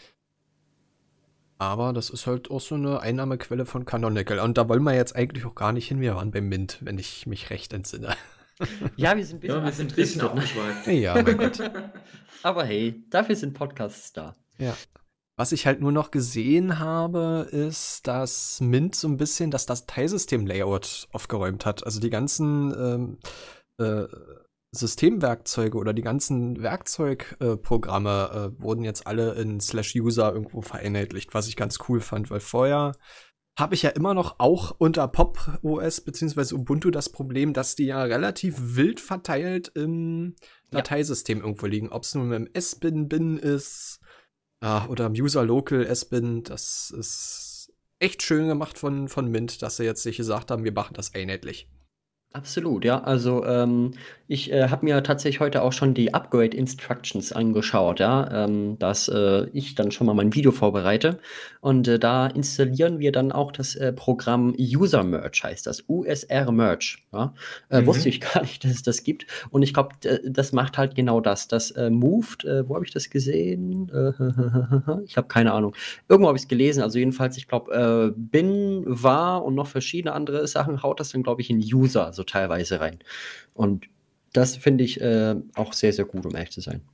Aber das ist halt auch so eine Einnahmequelle von Canonical. Und da wollen wir jetzt eigentlich auch gar nicht hin. Wir waren beim Mint, wenn ich mich recht entsinne. Ja, wir sind ein bisschen abgeschweift. Ja, mein Gott. Aber hey, dafür sind Podcasts da. Ja. Was ich halt nur noch gesehen habe, ist, dass Mint so ein bisschen das Dateisystem-Layout aufgeräumt hat. Also die ganzen Systemwerkzeuge oder die ganzen Werkzeugprogramme wurden jetzt alle in /user irgendwo vereinheitlicht, was ich ganz cool fand, weil vorher habe ich ja immer noch auch unter Pop! OS bzw. Ubuntu das Problem, dass die ja relativ wild verteilt im Dateisystem irgendwo liegen. Ob es nun mit dem S-Bin ist oder im User-Local S-Bin, das ist echt schön gemacht von Mint, dass sie jetzt sich gesagt haben, wir machen das einheitlich. Absolut, ja. Also ich habe mir tatsächlich heute auch schon die Upgrade-Instructions angeschaut, ja, dass ich dann schon mal mein Video vorbereite. Und da installieren wir dann auch das Programm User Merge, heißt das, USR Merge. Ja? Wusste ich gar nicht, dass es das gibt. Und ich glaube, das macht halt genau das. Das moved, wo habe ich das gesehen? Ich habe keine Ahnung. Irgendwo habe ich es gelesen. Also jedenfalls, ich glaube, bin, war und noch verschiedene andere Sachen haut das dann, glaube ich, in User so teilweise rein. Und das finde ich auch sehr, sehr gut, um ehrlich zu sein.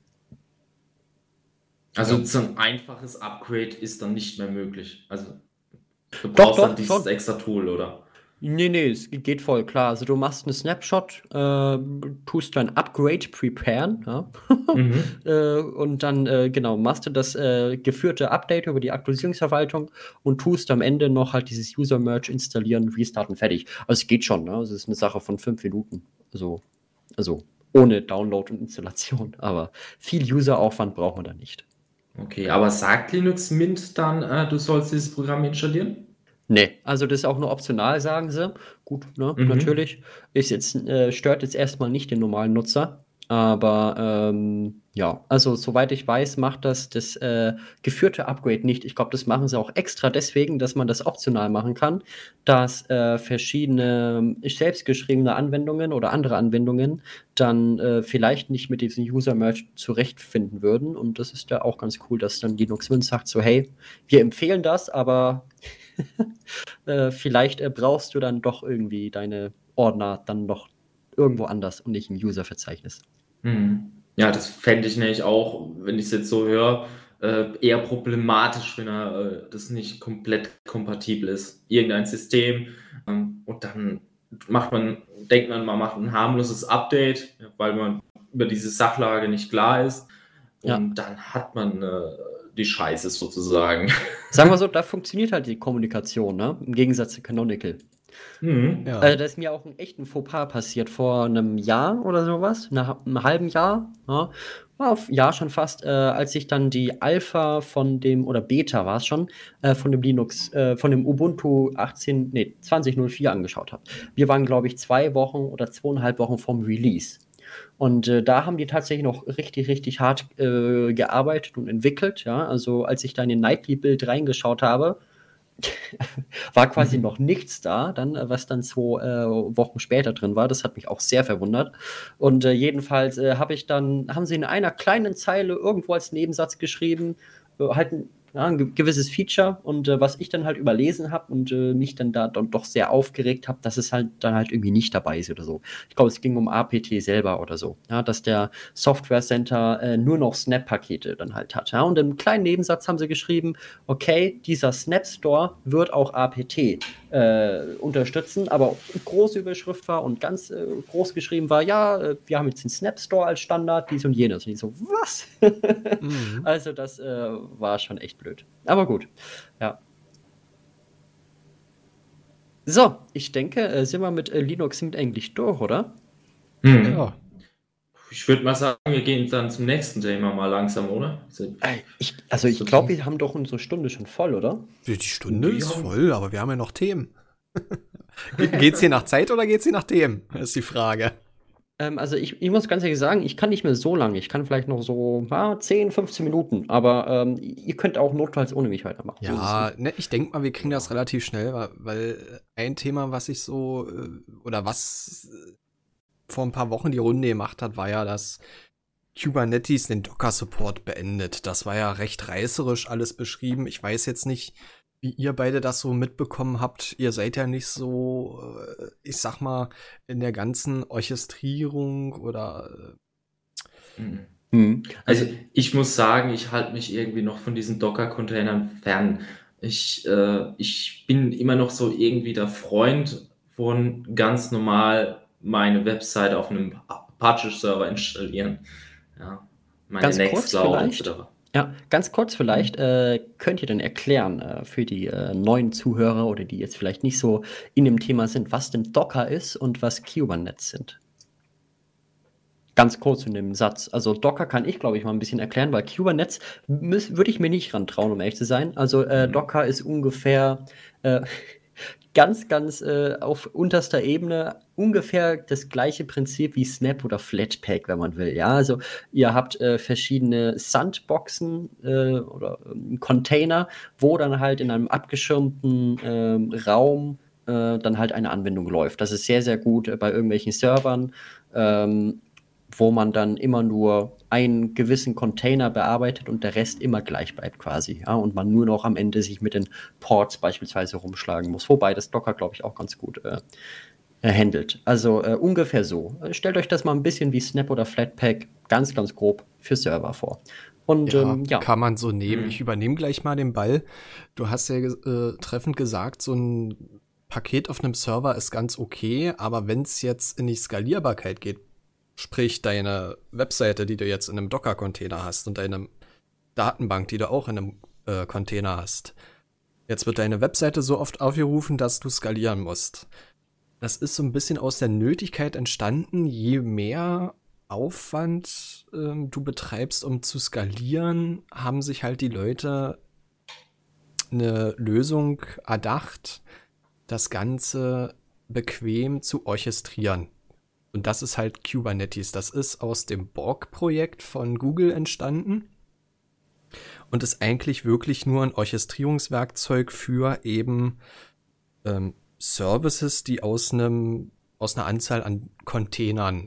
Also so ein einfaches Upgrade ist dann nicht mehr möglich. Also du Doch, brauchst doch, dann dieses schon. extra Tool, oder? Nee, es geht voll klar. Also du machst einen Snapshot, tust dann Upgrade preparen, ja? Und dann, genau, machst du das geführte Update über die Aktualisierungsverwaltung und tust am Ende noch halt dieses User Merge installieren, restarten, fertig. Also es geht schon, ne? Also es ist eine Sache von 5 Minuten. Also ohne Download und Installation. Aber viel Useraufwand braucht man da nicht. Okay, aber sagt Linux Mint dann, du sollst dieses Programm installieren? Nee, also das ist auch nur optional, sagen sie. Gut, ne, natürlich. Ist jetzt, stört jetzt erstmal nicht den normalen Nutzer. Aber ja, also soweit ich weiß, macht das geführte Upgrade nicht. Ich glaube, das machen sie auch extra deswegen, dass man das optional machen kann, dass verschiedene selbstgeschriebene Anwendungen oder andere Anwendungen dann vielleicht nicht mit diesem User Merge zurechtfinden würden. Und das ist ja auch ganz cool, dass dann Linux Mint sagt so, hey, wir empfehlen das, aber vielleicht brauchst du dann doch irgendwie deine Ordner dann noch irgendwo anders und nicht im User-Verzeichnis. Ja, das fände ich nämlich auch, wenn ich es jetzt so höre, eher problematisch, wenn das nicht komplett kompatibel ist. Irgendein System und dann denkt man macht ein harmloses Update, weil man über diese Sachlage nicht klar ist und dann hat man die Scheiße sozusagen. Sagen wir so, da funktioniert halt die Kommunikation, ne? Im Gegensatz zu Canonical. Ja. Da ist mir auch ein echten Fauxpas passiert vor einem Jahr oder sowas, einem halben Jahr, ja, schon fast, als ich dann die Alpha von dem, oder Beta war es schon, von dem Linux, von dem Ubuntu 20.04 angeschaut habe. Wir waren, glaube ich, 2 Wochen oder 2,5 Wochen vom Release. Und da haben die tatsächlich noch richtig, richtig hart gearbeitet und entwickelt, ja. Also als ich da in den Nightly-Bild reingeschaut habe, war quasi noch nichts da, dann, was dann 2 Wochen später drin war. Das hat mich auch sehr verwundert. Und jedenfalls haben sie in einer kleinen Zeile irgendwo als Nebensatz geschrieben, halt ein gewisses Feature und was ich dann halt überlesen habe und mich dann da doch sehr aufgeregt habe, dass es halt dann halt irgendwie nicht dabei ist oder so. Ich glaube, es ging um APT selber oder so, ja, dass der Software Center nur noch Snap-Pakete dann halt hat. Ja, und im kleinen Nebensatz haben sie geschrieben, okay, dieser Snap Store wird auch APT unterstützen, aber große Überschrift war und ganz groß geschrieben war, ja, wir haben jetzt den Snap Store als Standard, dies und jenes. Und ich so, was? Also das war schon echt blöd. Aber gut, ja. So, ich denke, sind wir mit Linux Mint eigentlich durch, oder? Ja. Ich würde mal sagen, wir gehen dann zum nächsten Thema mal langsam, oder? Ich glaube, wir haben doch unsere Stunde schon voll, oder? Die Stunde ist voll, aber wir haben ja noch Themen. Geht's hier nach Zeit oder geht's hier nach Themen? Das ist die Frage. Also ich muss ganz ehrlich sagen, ich kann nicht mehr so lange. Ich kann vielleicht noch so 10, 15 Minuten, aber ihr könnt auch notfalls ohne mich weitermachen. So ist es Ja, nicht. ne, ich denke mal, wir kriegen das relativ schnell, weil ein Thema, was ich so, oder was vor ein paar Wochen die Runde gemacht hat, war ja, dass Kubernetes den Docker-Support beendet. Das war ja recht reißerisch alles beschrieben. Ich weiß jetzt nicht, wie ihr beide das so mitbekommen habt. Ihr seid ja nicht so, ich sag mal, in der ganzen Orchestrierung oder Mhm. Mhm. Also ich muss sagen, ich halte mich irgendwie noch von diesen Docker-Containern fern. Ich bin immer noch so irgendwie der Freund von ganz normal meine Website auf einem Apache-Server installieren. Ja, meine Ganz kurz Nextcloud vielleicht. etc. Ja, ganz kurz vielleicht, könnt ihr denn erklären für die neuen Zuhörer oder die jetzt vielleicht nicht so in dem Thema sind, was denn Docker ist und was Kubernetes sind? Ganz kurz in dem Satz. Also Docker kann ich, glaube ich, mal ein bisschen erklären, weil Kubernetes würde ich mir nicht rantrauen, um ehrlich zu sein. Also Docker ist ungefähr äh, ganz auf unterster Ebene ungefähr das gleiche Prinzip wie Snap oder Flatpak, wenn man will. Ja, also ihr habt verschiedene Sandboxen oder Container, wo dann halt in einem abgeschirmten Raum dann halt eine Anwendung läuft. Das ist sehr, sehr gut bei irgendwelchen Servern. Wo man dann immer nur einen gewissen Container bearbeitet und der Rest immer gleich bleibt quasi. Ja, und man nur noch am Ende sich mit den Ports beispielsweise rumschlagen muss. Wobei das Docker, glaube ich, auch ganz gut handelt. Also ungefähr so. Stellt euch das mal ein bisschen wie Snap oder Flatpak ganz grob für Server vor. Und ja, ja. kann man so nehmen. Ich Mhm. übernehme gleich mal den Ball. Du hast ja treffend gesagt, so ein Paket auf einem Server ist ganz okay, aber wenn es jetzt in die Skalierbarkeit geht, sprich deine Webseite, die du jetzt in einem Docker-Container hast und deine Datenbank, die du auch in einem Container hast, jetzt wird deine Webseite so oft aufgerufen, dass du skalieren musst. Das ist so ein bisschen aus der Nötigkeit entstanden, je mehr Aufwand du betreibst, um zu skalieren, haben sich halt die Leute eine Lösung erdacht, das Ganze bequem zu orchestrieren. Und das ist halt Kubernetes. Das ist aus dem Borg-Projekt von Google entstanden und ist eigentlich wirklich nur ein Orchestrierungswerkzeug für eben Services, die aus einer Anzahl an Containern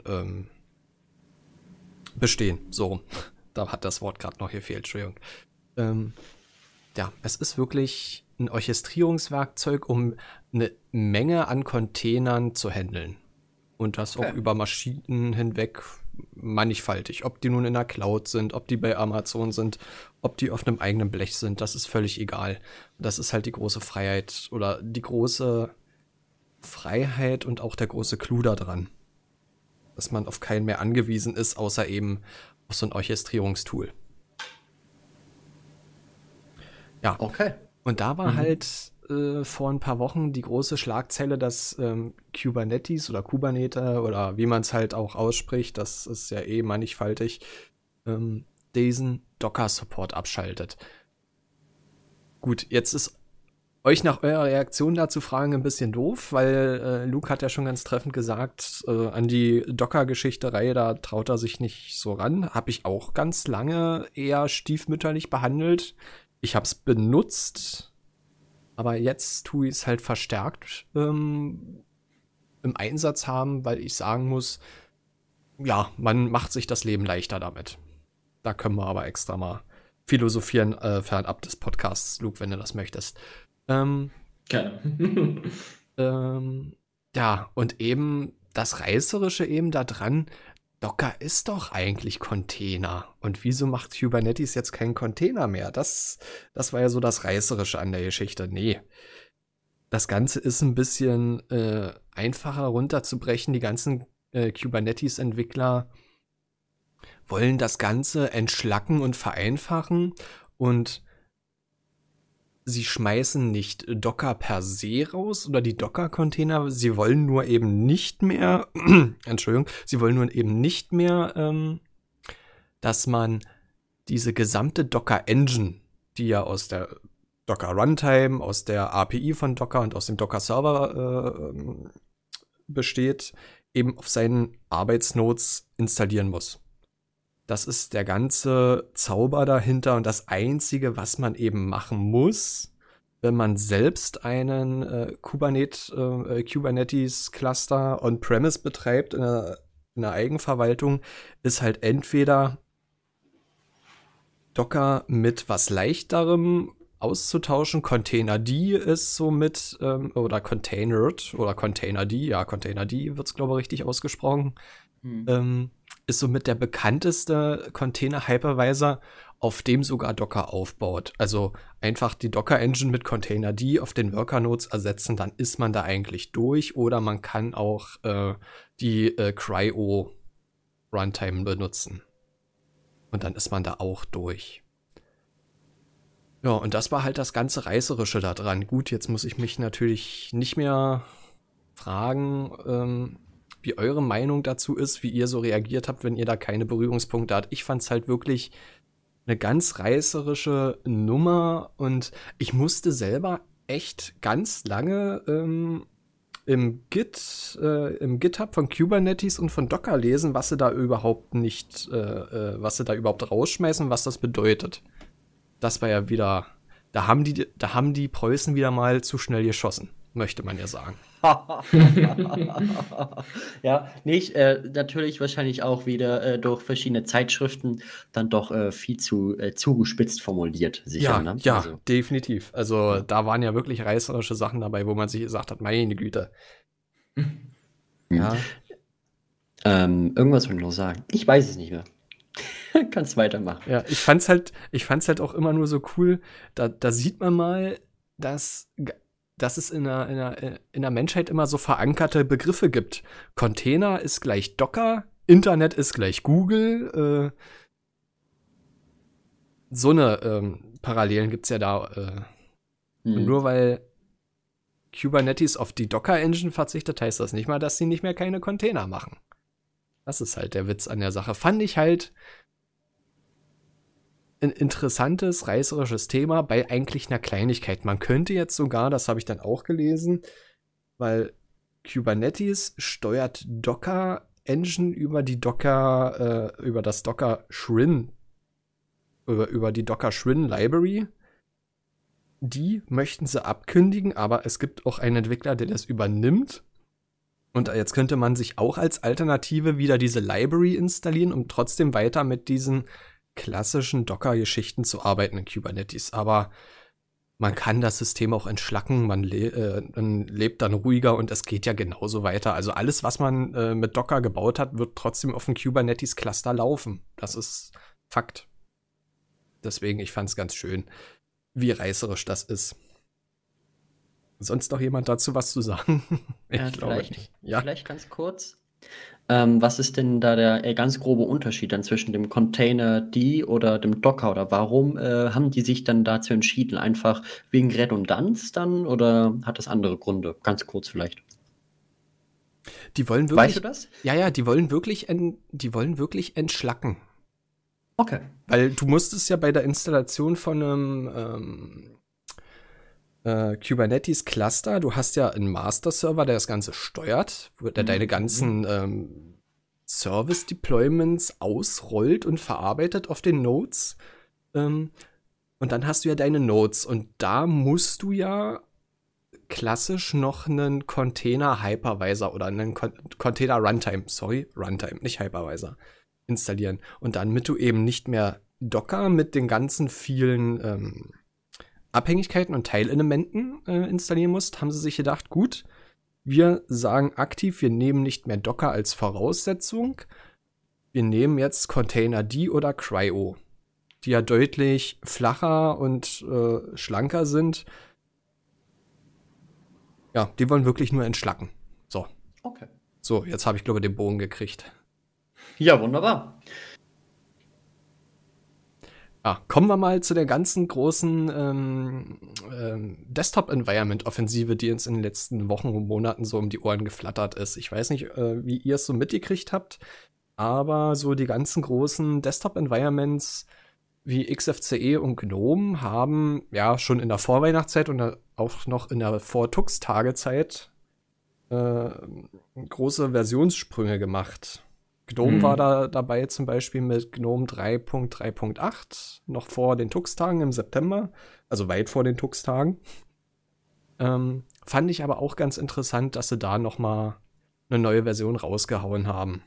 bestehen. So, da hat das Wort gerade noch gefehlt, Entschuldigung. Ja, es ist wirklich ein Orchestrierungswerkzeug, um eine Menge an Containern zu handeln. Und das auch über Maschinen hinweg mannigfaltig. Ob die nun in der Cloud sind, ob die bei Amazon sind, ob die auf einem eigenen Blech sind, das ist völlig egal. Das ist halt die große Freiheit oder die große Freiheit und auch der große Clou da dran. Dass man auf keinen mehr angewiesen ist, außer eben auf so ein Orchestrierungstool. Ja. Okay. Und da war halt vor ein paar Wochen die große Schlagzeile, dass Kubernetes oder Kubernetes oder wie man es halt auch ausspricht, das ist ja eh mannigfaltig, diesen Docker-Support abschaltet. Gut, jetzt ist euch nach eurer Reaktion dazu fragen ein bisschen doof, weil Luke hat ja schon ganz treffend gesagt, an die Docker-Geschichte-Reihe, da traut er sich nicht so ran. Habe ich auch ganz lange eher stiefmütterlich behandelt. Ich habe es benutzt, aber jetzt tue ich es halt verstärkt im Einsatz haben, weil ich sagen muss, ja, man macht sich das Leben leichter damit. Da können wir aber extra mal philosophieren fernab des Podcasts, Luke, wenn du das möchtest. Gerne. Ja, und eben das Reißerische eben da dran, Docker ist doch eigentlich Container. Und wieso macht Kubernetes jetzt keinen Container mehr? Das war ja so das Reißerische an der Geschichte. Nee. Das Ganze ist ein bisschen einfacher runterzubrechen. Die ganzen Kubernetes-Entwickler wollen das Ganze entschlacken und vereinfachen. Und sie schmeißen nicht Docker per se raus oder die Docker-Container. Sie wollen nur eben nicht mehr, Entschuldigung, sie wollen nur eben nicht mehr, dass man diese gesamte Docker-Engine, die ja aus der Docker Runtime, aus der API von Docker und aus dem Docker Server besteht, eben auf seinen Arbeitsnodes installieren muss. Das ist der ganze Zauber dahinter und das Einzige, was man eben machen muss, wenn man selbst einen Kubernetes-Cluster on-premise betreibt in einer Eigenverwaltung, ist halt entweder Docker mit was Leichterem auszutauschen. Containerd ist so mit, oder Containerd oder Containerd, ja, Containerd wird es, glaube ich, richtig ausgesprochen. Ist somit der bekannteste Container-Hypervisor, auf dem sogar Docker aufbaut. Also einfach die Docker-Engine mit Containerd auf den Worker-Nodes ersetzen, dann ist man da eigentlich durch. Oder man kann auch die Cryo-Runtime benutzen. Und dann ist man da auch durch. Ja, und das war halt das ganze Reißerische da dran. Gut, jetzt muss ich mich natürlich nicht mehr fragen, wie eure Meinung dazu ist, wie ihr so reagiert habt, wenn ihr da keine Berührungspunkte habt. Ich fand es halt wirklich eine ganz reißerische Nummer und ich musste selber echt ganz lange im GitHub von Kubernetes und von Docker lesen, was sie da überhaupt rausschmeißen, was das bedeutet. Das war ja wieder, da haben die Preußen wieder mal zu schnell geschossen, möchte man ja sagen. Ja, nicht, natürlich wahrscheinlich auch wieder durch verschiedene Zeitschriften dann doch viel zu zugespitzt formuliert, sicher, Ja, ne? ja, Also, definitiv. Also da waren ja wirklich reißerische Sachen dabei, wo man sich gesagt hat, meine Güte. Ja, irgendwas wollte ich noch sagen. Ich weiß es nicht mehr. Kannst weitermachen. ja, ich fand's halt auch immer nur so cool, da sieht man mal, dass es in der Menschheit immer so verankerte Begriffe gibt. Container ist gleich Docker, Internet ist gleich Google, so eine Parallelen gibt's ja da. Und nur weil Kubernetes auf die Docker-Engine verzichtet, heißt das nicht mal, dass sie nicht mehr keine Container machen. Das ist halt der Witz an der Sache. Fand ich halt ein interessantes, reißerisches Thema bei eigentlich einer Kleinigkeit. Man könnte jetzt sogar, das habe ich dann auch gelesen, weil Kubernetes steuert Docker-Engine über die über das Docker Shrin, über die Docker Shrin Library. Die möchten sie abkündigen, aber es gibt auch einen Entwickler, der das übernimmt. Und jetzt könnte man sich auch als Alternative wieder diese Library installieren, um trotzdem weiter mit diesen klassischen Docker-Geschichten zu arbeiten in Kubernetes. Aber man kann das System auch entschlacken, man lebt dann ruhiger und es geht ja genauso weiter. Also alles, was man mit Docker gebaut hat, wird trotzdem auf dem Kubernetes-Cluster laufen. Das ist Fakt. Deswegen, ich fand es ganz schön, wie reißerisch das ist. Sonst noch jemand dazu was zu sagen? Ich glaube nicht. Ja. Vielleicht ganz kurz. Was ist denn da der ganz grobe Unterschied dann zwischen dem Containerd oder dem Docker? Oder warum haben die sich dann dazu entschieden? Einfach wegen Redundanz dann? Oder hat das andere Gründe? Ganz kurz vielleicht. Die wollen wirklich, weißt du das? Ja, die wollen wirklich entschlacken. Okay. Weil du musstest ja bei der Installation von einem Kubernetes-Cluster, du hast ja einen Master-Server, der das Ganze steuert, der deine ganzen Service-Deployments ausrollt und verarbeitet auf den Nodes. Und dann hast du ja deine Nodes und da musst du ja klassisch noch einen Container-Hypervisor oder einen Container-Runtime, Runtime, nicht Hypervisor, installieren. Und damit du eben nicht mehr Docker mit den ganzen vielen Abhängigkeiten und Teilelementen installieren musst, haben sie sich gedacht, gut, wir sagen aktiv, wir nehmen nicht mehr Docker als Voraussetzung, wir nehmen jetzt Containerd oder Cryo, die ja deutlich flacher und schlanker sind. Ja, die wollen wirklich nur entschlacken. So. Okay. So, jetzt habe ich, glaube ich, den Bogen gekriegt. Ja, wunderbar. Kommen wir mal zu der ganzen großen Desktop-Environment-Offensive, die uns in den letzten Wochen und Monaten so um die Ohren geflattert ist. Ich weiß nicht, wie ihr es so mitgekriegt habt, aber so die ganzen großen Desktop-Environments wie XFCE und GNOME haben ja schon in der Vorweihnachtszeit und auch noch in der Vor-Tux-Tagezeit große Versionssprünge gemacht. GNOME war da dabei zum Beispiel mit GNOME 3.3.8, noch vor den Tux-Tagen im September, also weit vor den Tux-Tagen. Fand ich aber auch ganz interessant, dass sie da noch mal eine neue Version rausgehauen haben.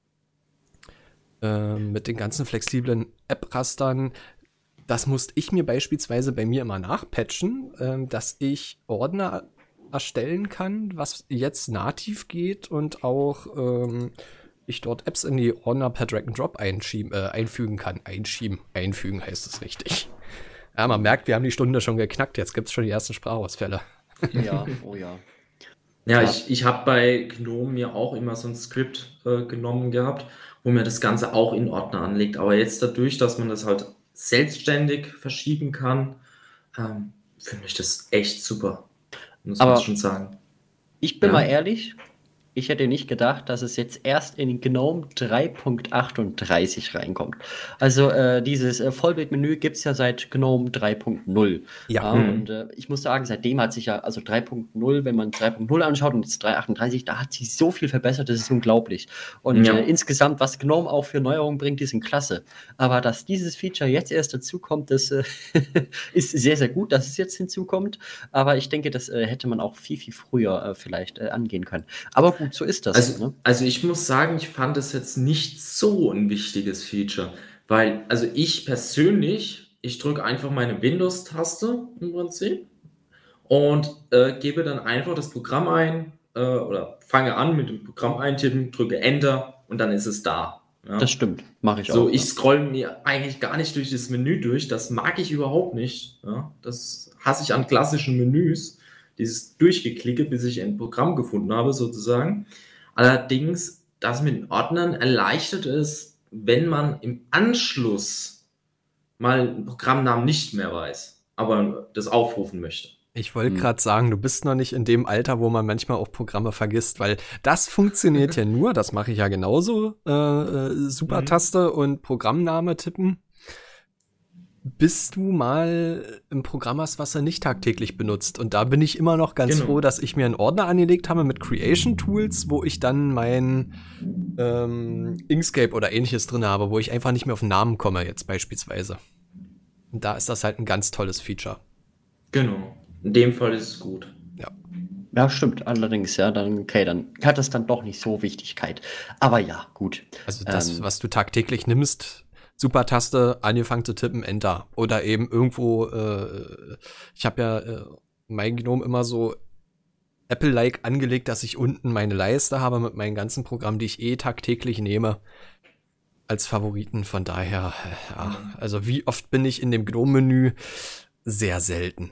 Mit den ganzen flexiblen App-Rastern. Das musste ich mir beispielsweise bei mir immer nachpatchen, dass ich Ordner erstellen kann, was jetzt nativ geht und auch ich dort Apps in die Ordner per Drag and Drop einfügen kann. Einfügen heißt es richtig. Ja, man merkt, wir haben die Stunde schon geknackt. Jetzt gibt es schon die ersten Sprachausfälle. Ja, oh ja. Ja, ich habe bei GNOME mir auch immer so ein Skript genommen gehabt, wo mir das Ganze auch in Ordner anlegt. Aber jetzt dadurch, dass man das halt selbstständig verschieben kann, finde ich das echt super. Muss man Aber schon sagen. ich bin Ja. mal ehrlich, ich hätte nicht gedacht, dass es jetzt erst in GNOME 3.38 reinkommt. Also dieses Vollbildmenü gibt es ja seit GNOME 3.0. Ja. Und ich muss sagen, seitdem hat sich ja, also 3.0, wenn man 3.0 anschaut und jetzt 3.38, da hat sich so viel verbessert, das ist unglaublich. Und Ja. insgesamt, was GNOME auch für Neuerungen bringt, die sind klasse. Aber dass dieses Feature jetzt erst dazukommt, das ist sehr, sehr gut, dass es jetzt hinzukommt. Aber ich denke, das hätte man auch viel, viel früher vielleicht angehen können. Aber gut, so ist das. Also ich muss sagen, ich fand es jetzt nicht so ein wichtiges Feature, weil, also ich persönlich, ich drücke einfach meine Windows-Taste im Prinzip und gebe dann einfach das Programm ein oder fange an mit dem Programm eintippen, drücke Enter und dann ist es da. Ja? Das stimmt, mache ich So, auch. ich scroll mir eigentlich gar nicht durch das Menü durch, das mag ich überhaupt nicht. Ja? Das hasse ich an klassischen Menüs, dieses Durchgeklicke, bis ich ein Programm gefunden habe, sozusagen. Allerdings, das mit den Ordnern erleichtert es, wenn man im Anschluss mal einen Programmnamen nicht mehr weiß, aber das aufrufen möchte. Ich wollte gerade sagen, du bist noch nicht in dem Alter, wo man manchmal auch Programme vergisst, weil das funktioniert ja nur, das mache ich ja genauso, Supertaste und Programmname tippen, bis du mal ein Programm hast, was er nicht tagtäglich benutzt. Und da bin ich immer noch ganz froh, dass ich mir einen Ordner angelegt habe mit Creation Tools, wo ich dann mein Inkscape oder ähnliches drin habe, wo ich einfach nicht mehr auf den Namen komme, jetzt beispielsweise. Und da ist das halt ein ganz tolles Feature. Genau. In dem Fall ist es gut. Ja, stimmt. Allerdings, ja, dann hat das dann doch nicht so Wichtigkeit. Aber ja, gut. Also das, was du tagtäglich nimmst, Supertaste, angefangen zu tippen, Enter. Oder eben irgendwo, ich habe ja mein GNOME immer so Apple-like angelegt, dass ich unten meine Leiste habe mit meinen ganzen Programmen, die ich tagtäglich nehme, als Favoriten. Von daher, ja, also wie oft bin ich in dem GNOME-Menü? Sehr selten.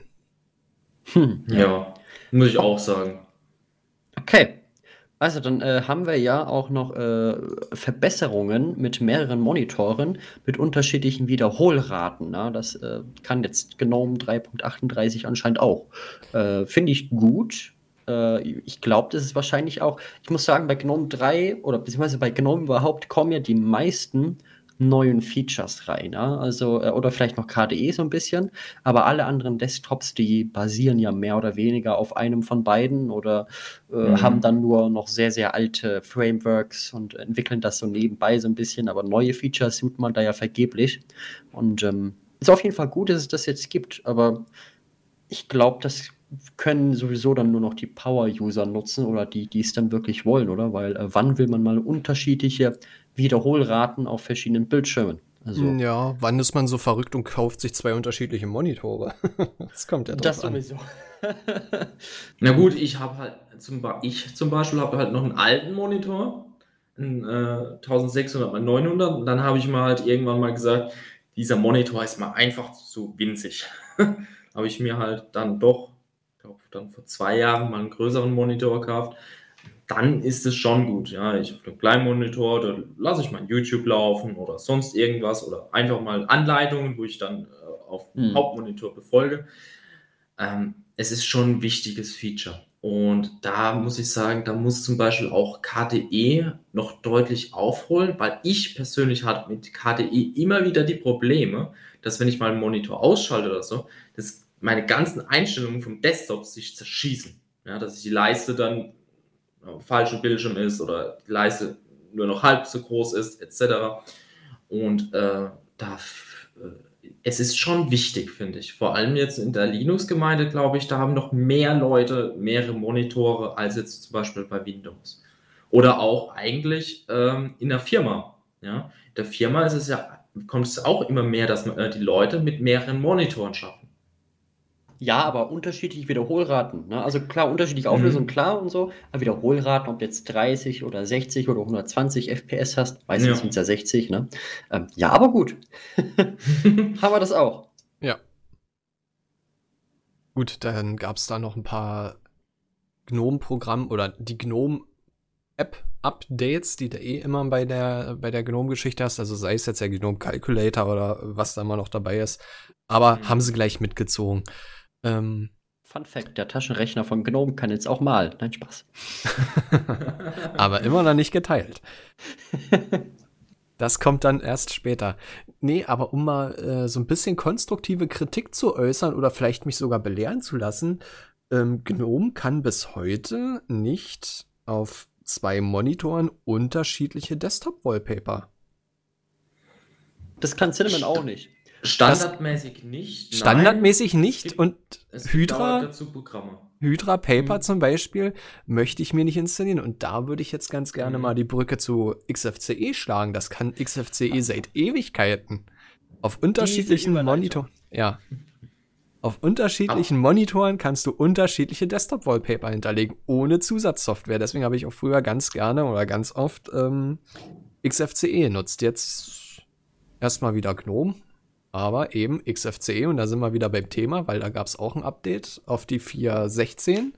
Ja, muss ich auch sagen. Okay. Also dann haben wir ja auch noch Verbesserungen mit mehreren Monitoren mit unterschiedlichen Wiederholraten. Na? Das kann jetzt GNOME 3.38 anscheinend auch. Finde ich gut. Ich glaube, das ist wahrscheinlich auch, ich muss sagen, bei GNOME 3 oder beziehungsweise bei GNOME überhaupt kommen ja die meisten neuen Features rein. Ja? Also, oder vielleicht noch KDE so ein bisschen, aber alle anderen Desktops, die basieren ja mehr oder weniger auf einem von beiden oder haben dann nur noch sehr, sehr alte Frameworks und entwickeln das so nebenbei so ein bisschen, aber neue Features sucht man da ja vergeblich. Und ist auf jeden Fall gut, dass es das jetzt gibt, aber ich glaube, das können sowieso dann nur noch die Power-User nutzen oder die es dann wirklich wollen, oder? Weil wann will man mal unterschiedliche Wiederholraten auf verschiedenen Bildschirmen? Also, ja, wann ist man so verrückt und kauft sich 2 unterschiedliche Monitore? Das kommt ja drauf das an. sowieso. Na gut, ich zum Beispiel habe halt noch einen alten Monitor, einen 1600 x 900 und dann habe ich mal halt irgendwann mal gesagt, dieser Monitor ist mal einfach so winzig. Habe ich mir halt dann doch, ich glaube dann vor 2 Jahren mal einen größeren Monitor gekauft. Dann ist es schon gut, ja. Ich habe einen kleinen Monitor, da lasse ich mal YouTube laufen oder sonst irgendwas oder einfach mal Anleitungen, wo ich dann auf dem Hauptmonitor befolge. Es ist schon ein wichtiges Feature. Und da muss ich sagen, da muss zum Beispiel auch KDE noch deutlich aufholen, weil ich persönlich hatte mit KDE immer wieder die Probleme, dass wenn ich mal einen Monitor ausschalte oder so, dass meine ganzen Einstellungen vom Desktop sich zerschießen. Ja, dass ich die Leiste dann falsche Bildschirm ist oder die Leiste nur noch halb so groß ist, etc. Und es ist schon wichtig, finde ich. Vor allem jetzt in der Linux-Gemeinde, glaube ich, da haben noch mehr Leute mehrere Monitore als jetzt zum Beispiel bei Windows. Oder auch eigentlich in der Firma. Ja? In der Firma kommt es auch immer mehr, dass die Leute mit mehreren Monitoren schaffen. Ja, aber unterschiedliche Wiederholraten. Ne? Also klar, unterschiedliche Auflösung, klar und so. Aber Wiederholraten, ob du jetzt 30 oder 60 oder 120 FPS hast, meistens sind es ja 60, ne? Ja, aber gut. Haben wir das auch. Ja. Gut, dann gab es da noch ein paar GNOME-Programme oder die GNOME-App-Updates, die du immer bei der GNOME-Geschichte hast. Also sei es jetzt der GNOME Calculator oder was da immer noch dabei ist. Aber haben sie gleich mitgezogen. Fun Fact, der Taschenrechner von GNOME kann jetzt auch malen. Nein, Spaß. Aber immer noch nicht geteilt. Das kommt dann erst später. Nee, aber um mal so ein bisschen konstruktive Kritik zu äußern oder vielleicht mich sogar belehren zu lassen, GNOME kann bis heute nicht auf 2 Monitoren unterschiedliche Desktop-Wallpaper. Das kann Cinnamon auch nicht. Standardmäßig nicht. Standardmäßig nicht. Und es gibt Hydra Paper zum Beispiel möchte ich mir nicht installieren. Und da würde ich jetzt ganz gerne mal die Brücke zu XFCE schlagen. Das kann XFCE seit Ewigkeiten. Auf unterschiedlichen Monitoren. Ja. Auf unterschiedlichen Monitoren kannst du unterschiedliche Desktop-Wallpaper hinterlegen, ohne Zusatzsoftware. Deswegen habe ich auch früher ganz gerne oder ganz oft XFCE genutzt. Jetzt erstmal wieder GNOME. Aber eben XFCE, und da sind wir wieder beim Thema, weil da gab es auch ein Update auf die 4.16.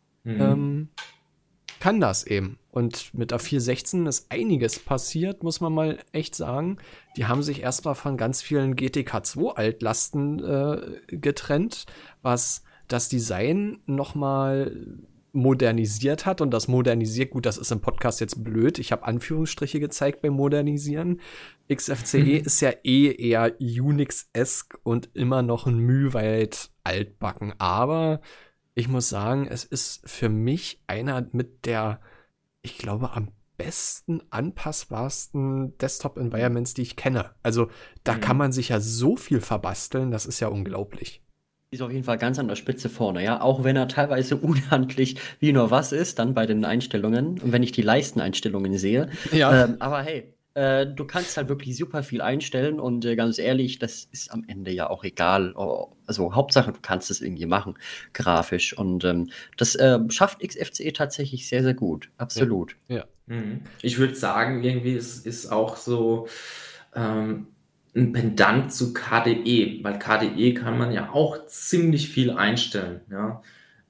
Kann das eben. Und mit der 4.16 ist einiges passiert, muss man mal echt sagen. Die haben sich erstmal von ganz vielen GTK2-Altlasten getrennt, was das Design nochmal modernisiert hat. Und das modernisiert, gut, das ist im Podcast jetzt blöd. Ich habe Anführungsstriche gezeigt beim Modernisieren. XFCE ist ja eher Unix-esque und immer noch ein Mühe weit altbacken. Aber ich muss sagen, es ist für mich einer mit der, ich glaube, am besten anpassbarsten Desktop-Environments, die ich kenne. Also da kann man sich ja so viel verbasteln, das ist ja unglaublich. Ist auf jeden Fall ganz an der Spitze vorne, ja. Auch wenn er teilweise unhandlich wie nur was ist, dann bei den Einstellungen. Und wenn ich die Leisteneinstellungen sehe. Ja. Aber hey, du kannst halt wirklich super viel einstellen und ganz ehrlich, das ist am Ende ja auch egal. Also Hauptsache, du kannst es irgendwie machen, grafisch. Und das schafft XFCE tatsächlich sehr, sehr gut. Absolut. Ja. Ich würde sagen, irgendwie ist auch so ein Pendant zu KDE, weil KDE kann man ja auch ziemlich viel einstellen. Ja?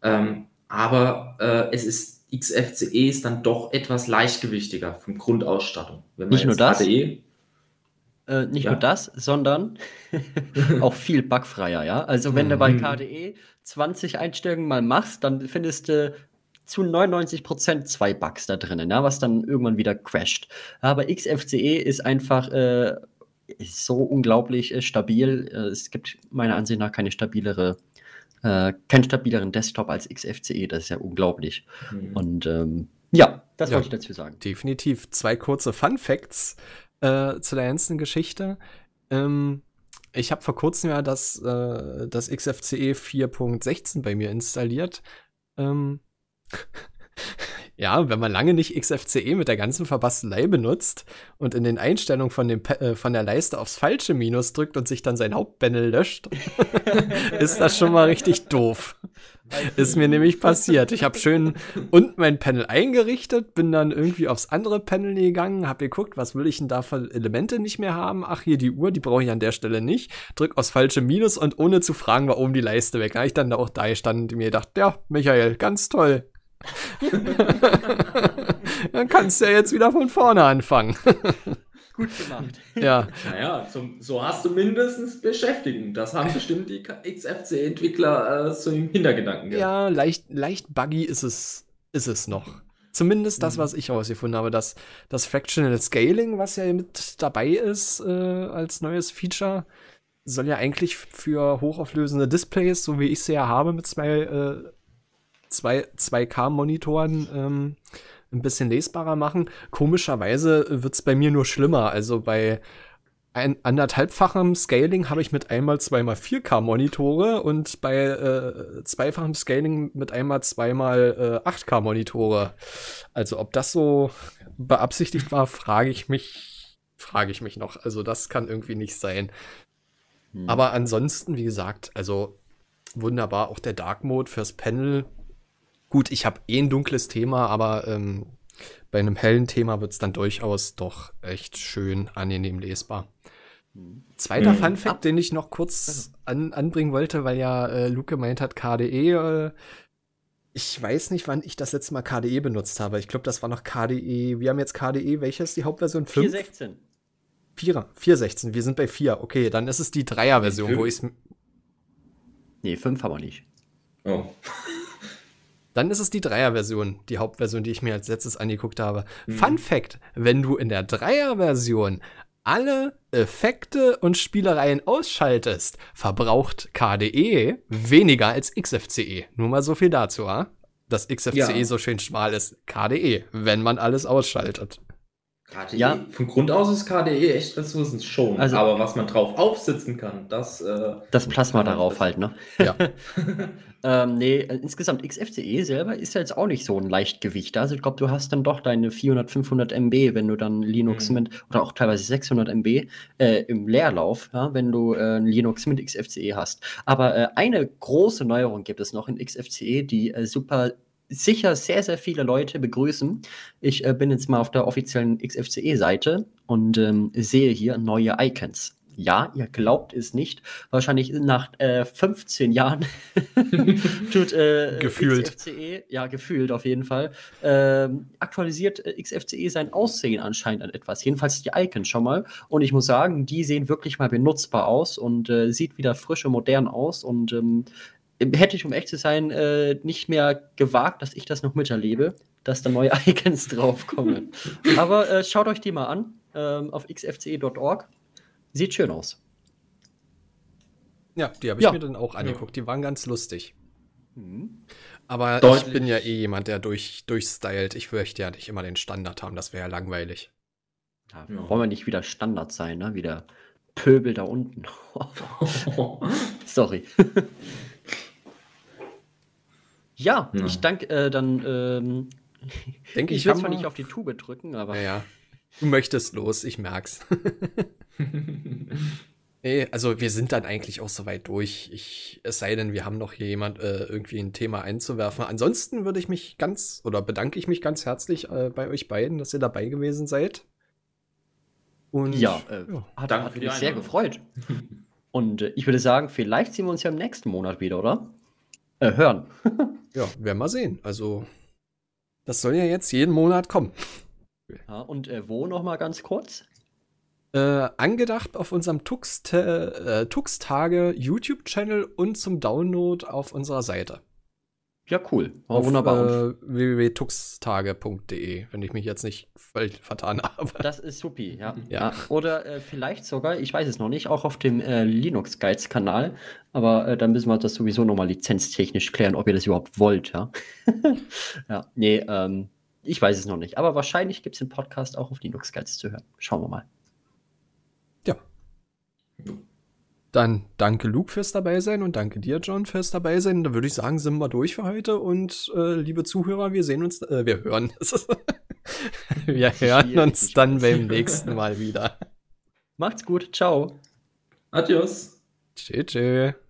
Aber XFCE ist dann doch etwas leichtgewichtiger vom Grundausstattung. Wenn man nicht nur das, nicht nur das, sondern auch viel bugfreier, ja. Also wenn du bei KDE 20 Einstellungen mal machst, dann findest du zu 99% 2 Bugs da drinnen, ja, was dann irgendwann wieder crasht. Aber XFCE ist einfach ist so unglaublich stabil. Es gibt meiner Ansicht nach keinen stabileren Desktop als XFCE. Das ist ja unglaublich. Und ja, das wollte ich dazu sagen. Definitiv. 2 kurze Fun-Facts zu der ganzen Geschichte. Ich habe vor kurzem ja das XFCE 4.16 bei mir installiert. Ja, wenn man lange nicht XFCE mit der ganzen Verbastelei benutzt und in den Einstellungen von der Leiste aufs falsche Minus drückt und sich dann sein Hauptpanel löscht, ist das schon mal richtig doof. Ist mir nämlich passiert. Ich habe schön unten mein Panel eingerichtet, bin dann irgendwie aufs andere Panel gegangen, habe geguckt, was will ich denn da für Elemente nicht mehr haben? Ach, hier die Uhr, die brauche ich an der Stelle nicht. Drück aufs falsche Minus und ohne zu fragen war oben die Leiste weg. Da habe ich dann auch da gestanden und mir gedacht, ja, Michael, ganz toll. Dann kannst du ja jetzt wieder von vorne anfangen. Gut gemacht. Ja. Naja, so hast du mindestens Beschäftigung. Das haben bestimmt die XFCE-Entwickler so im Hintergedanken gehabt. Ja, leicht buggy ist es noch. Zumindest das, was ich herausgefunden habe. Das Fractional Scaling, was ja mit dabei ist als neues Feature, soll ja eigentlich für hochauflösende Displays, so wie ich sie ja habe, mit 2 2K-Monitoren ein bisschen lesbarer machen. Komischerweise wird es bei mir nur schlimmer. Also bei anderthalbfachem Scaling habe ich mit einmal 2x4K-Monitore und bei zweifachem Scaling mit einmal 2x8K-Monitore. Also ob das so beabsichtigt war, frage ich mich noch. Also das kann irgendwie nicht sein. Aber ansonsten, wie gesagt, also wunderbar. Auch der Dark Mode fürs Panel. Gut, ich habe ein dunkles Thema, aber bei einem hellen Thema wird es dann durchaus doch echt schön angenehm lesbar. Zweiter Funfact, den ich noch kurz anbringen wollte, weil ja Luke gemeint hat, KDE. Ich weiß nicht, wann ich das letzte Mal KDE benutzt habe. Ich glaube, das war noch KDE. Wir haben jetzt KDE. Welche ist die Hauptversion? 5? 4.16. 4.16. Wir sind bei 4. Okay, dann ist es die 3er-Version, wo ich es. Nee, 5 haben wir nicht. Oh. Dann ist es die 3er-Version, die Hauptversion, die ich mir als letztes angeguckt habe. Fun Fact: Wenn du in der 3er-Version alle Effekte und Spielereien ausschaltest, verbraucht KDE weniger als XFCE. Nur mal so viel dazu, ha? Dass XFCE so schön schmal ist. KDE, wenn man alles ausschaltet. KDE, von Grund aus ist KDE echt Ressourcen schon. Also, aber was man drauf aufsitzen kann, das Plasma darauf halt, ne? Ja. Nee, insgesamt XFCE selber ist ja jetzt auch nicht so ein Leichtgewicht. Also ich glaube, du hast dann doch deine 400, 500 MB, wenn du dann Linux mit, oder auch teilweise 600 MB im Leerlauf, ja, wenn du Linux mit XFCE hast. Aber eine große Neuerung gibt es noch in XFCE, die super sicher sehr, sehr viele Leute begrüßen. Ich bin jetzt mal auf der offiziellen XFCE-Seite und sehe hier neue Icons. Ja, ihr glaubt es nicht. Wahrscheinlich nach 15 Jahren tut gefühlt. XFCE, ja, gefühlt auf jeden Fall, aktualisiert XFCE sein Aussehen anscheinend an etwas. Jedenfalls die Icons schon mal. Und ich muss sagen, die sehen wirklich mal benutzbar aus und sieht wieder frisch und modern aus. Und hätte ich, um echt zu sein, nicht mehr gewagt, dass ich das noch miterlebe, dass da neue Icons draufkommen. Aber schaut euch die mal an auf xfce.org. Sieht schön aus. Ja, die habe ich mir dann auch angeguckt. Die waren ganz lustig. Aber Deutlich. ich bin ja eh jemand, der durchstylt. Ich möchte ja nicht immer den Standard haben. Das wäre ja langweilig. Ja, wollen wir nicht wieder Standard sein, ne? Wieder Pöbel da unten. Sorry. Ja, ich danke dann. Denke ich will zwar nicht auf die Tube drücken, aber. Ja. Du möchtest los, ich merk's. Also wir sind dann eigentlich auch soweit durch. Es sei denn, wir haben noch jemand irgendwie ein Thema einzuwerfen. Ansonsten bedanke ich mich ganz herzlich bei euch beiden, dass ihr dabei gewesen seid. Und hat mich sehr gefreut. Und ich würde sagen, vielleicht sehen wir uns ja im nächsten Monat wieder, oder? Hören. Ja, werden wir sehen. Also das soll ja jetzt jeden Monat kommen. Ja, und wo nochmal ganz kurz? Angedacht auf unserem Tux-Tage YouTube-Channel und zum Download auf unserer Seite. Ja, cool. Auf wunderbar. www.tuxtage.de, wenn ich mich jetzt nicht völlig vertan habe. Das ist supi, ja. Ja. Oder vielleicht sogar, ich weiß es noch nicht, auch auf dem Linux Guides Kanal. Aber dann müssen wir das sowieso nochmal lizenztechnisch klären, ob ihr das überhaupt wollt, ja. Ja, nee, ich weiß es noch nicht. Aber wahrscheinlich gibt es den Podcast auch auf Linux Guides zu hören. Schauen wir mal. Ja. Dann danke Luke fürs Dabeisein und danke dir, John, fürs Dabeisein. Dann würde ich sagen, sind wir durch für heute. Und liebe Zuhörer, wir hören. Wir hören uns dann beim nächsten Mal wieder. Macht's gut. Ciao. Adios. Tschüss.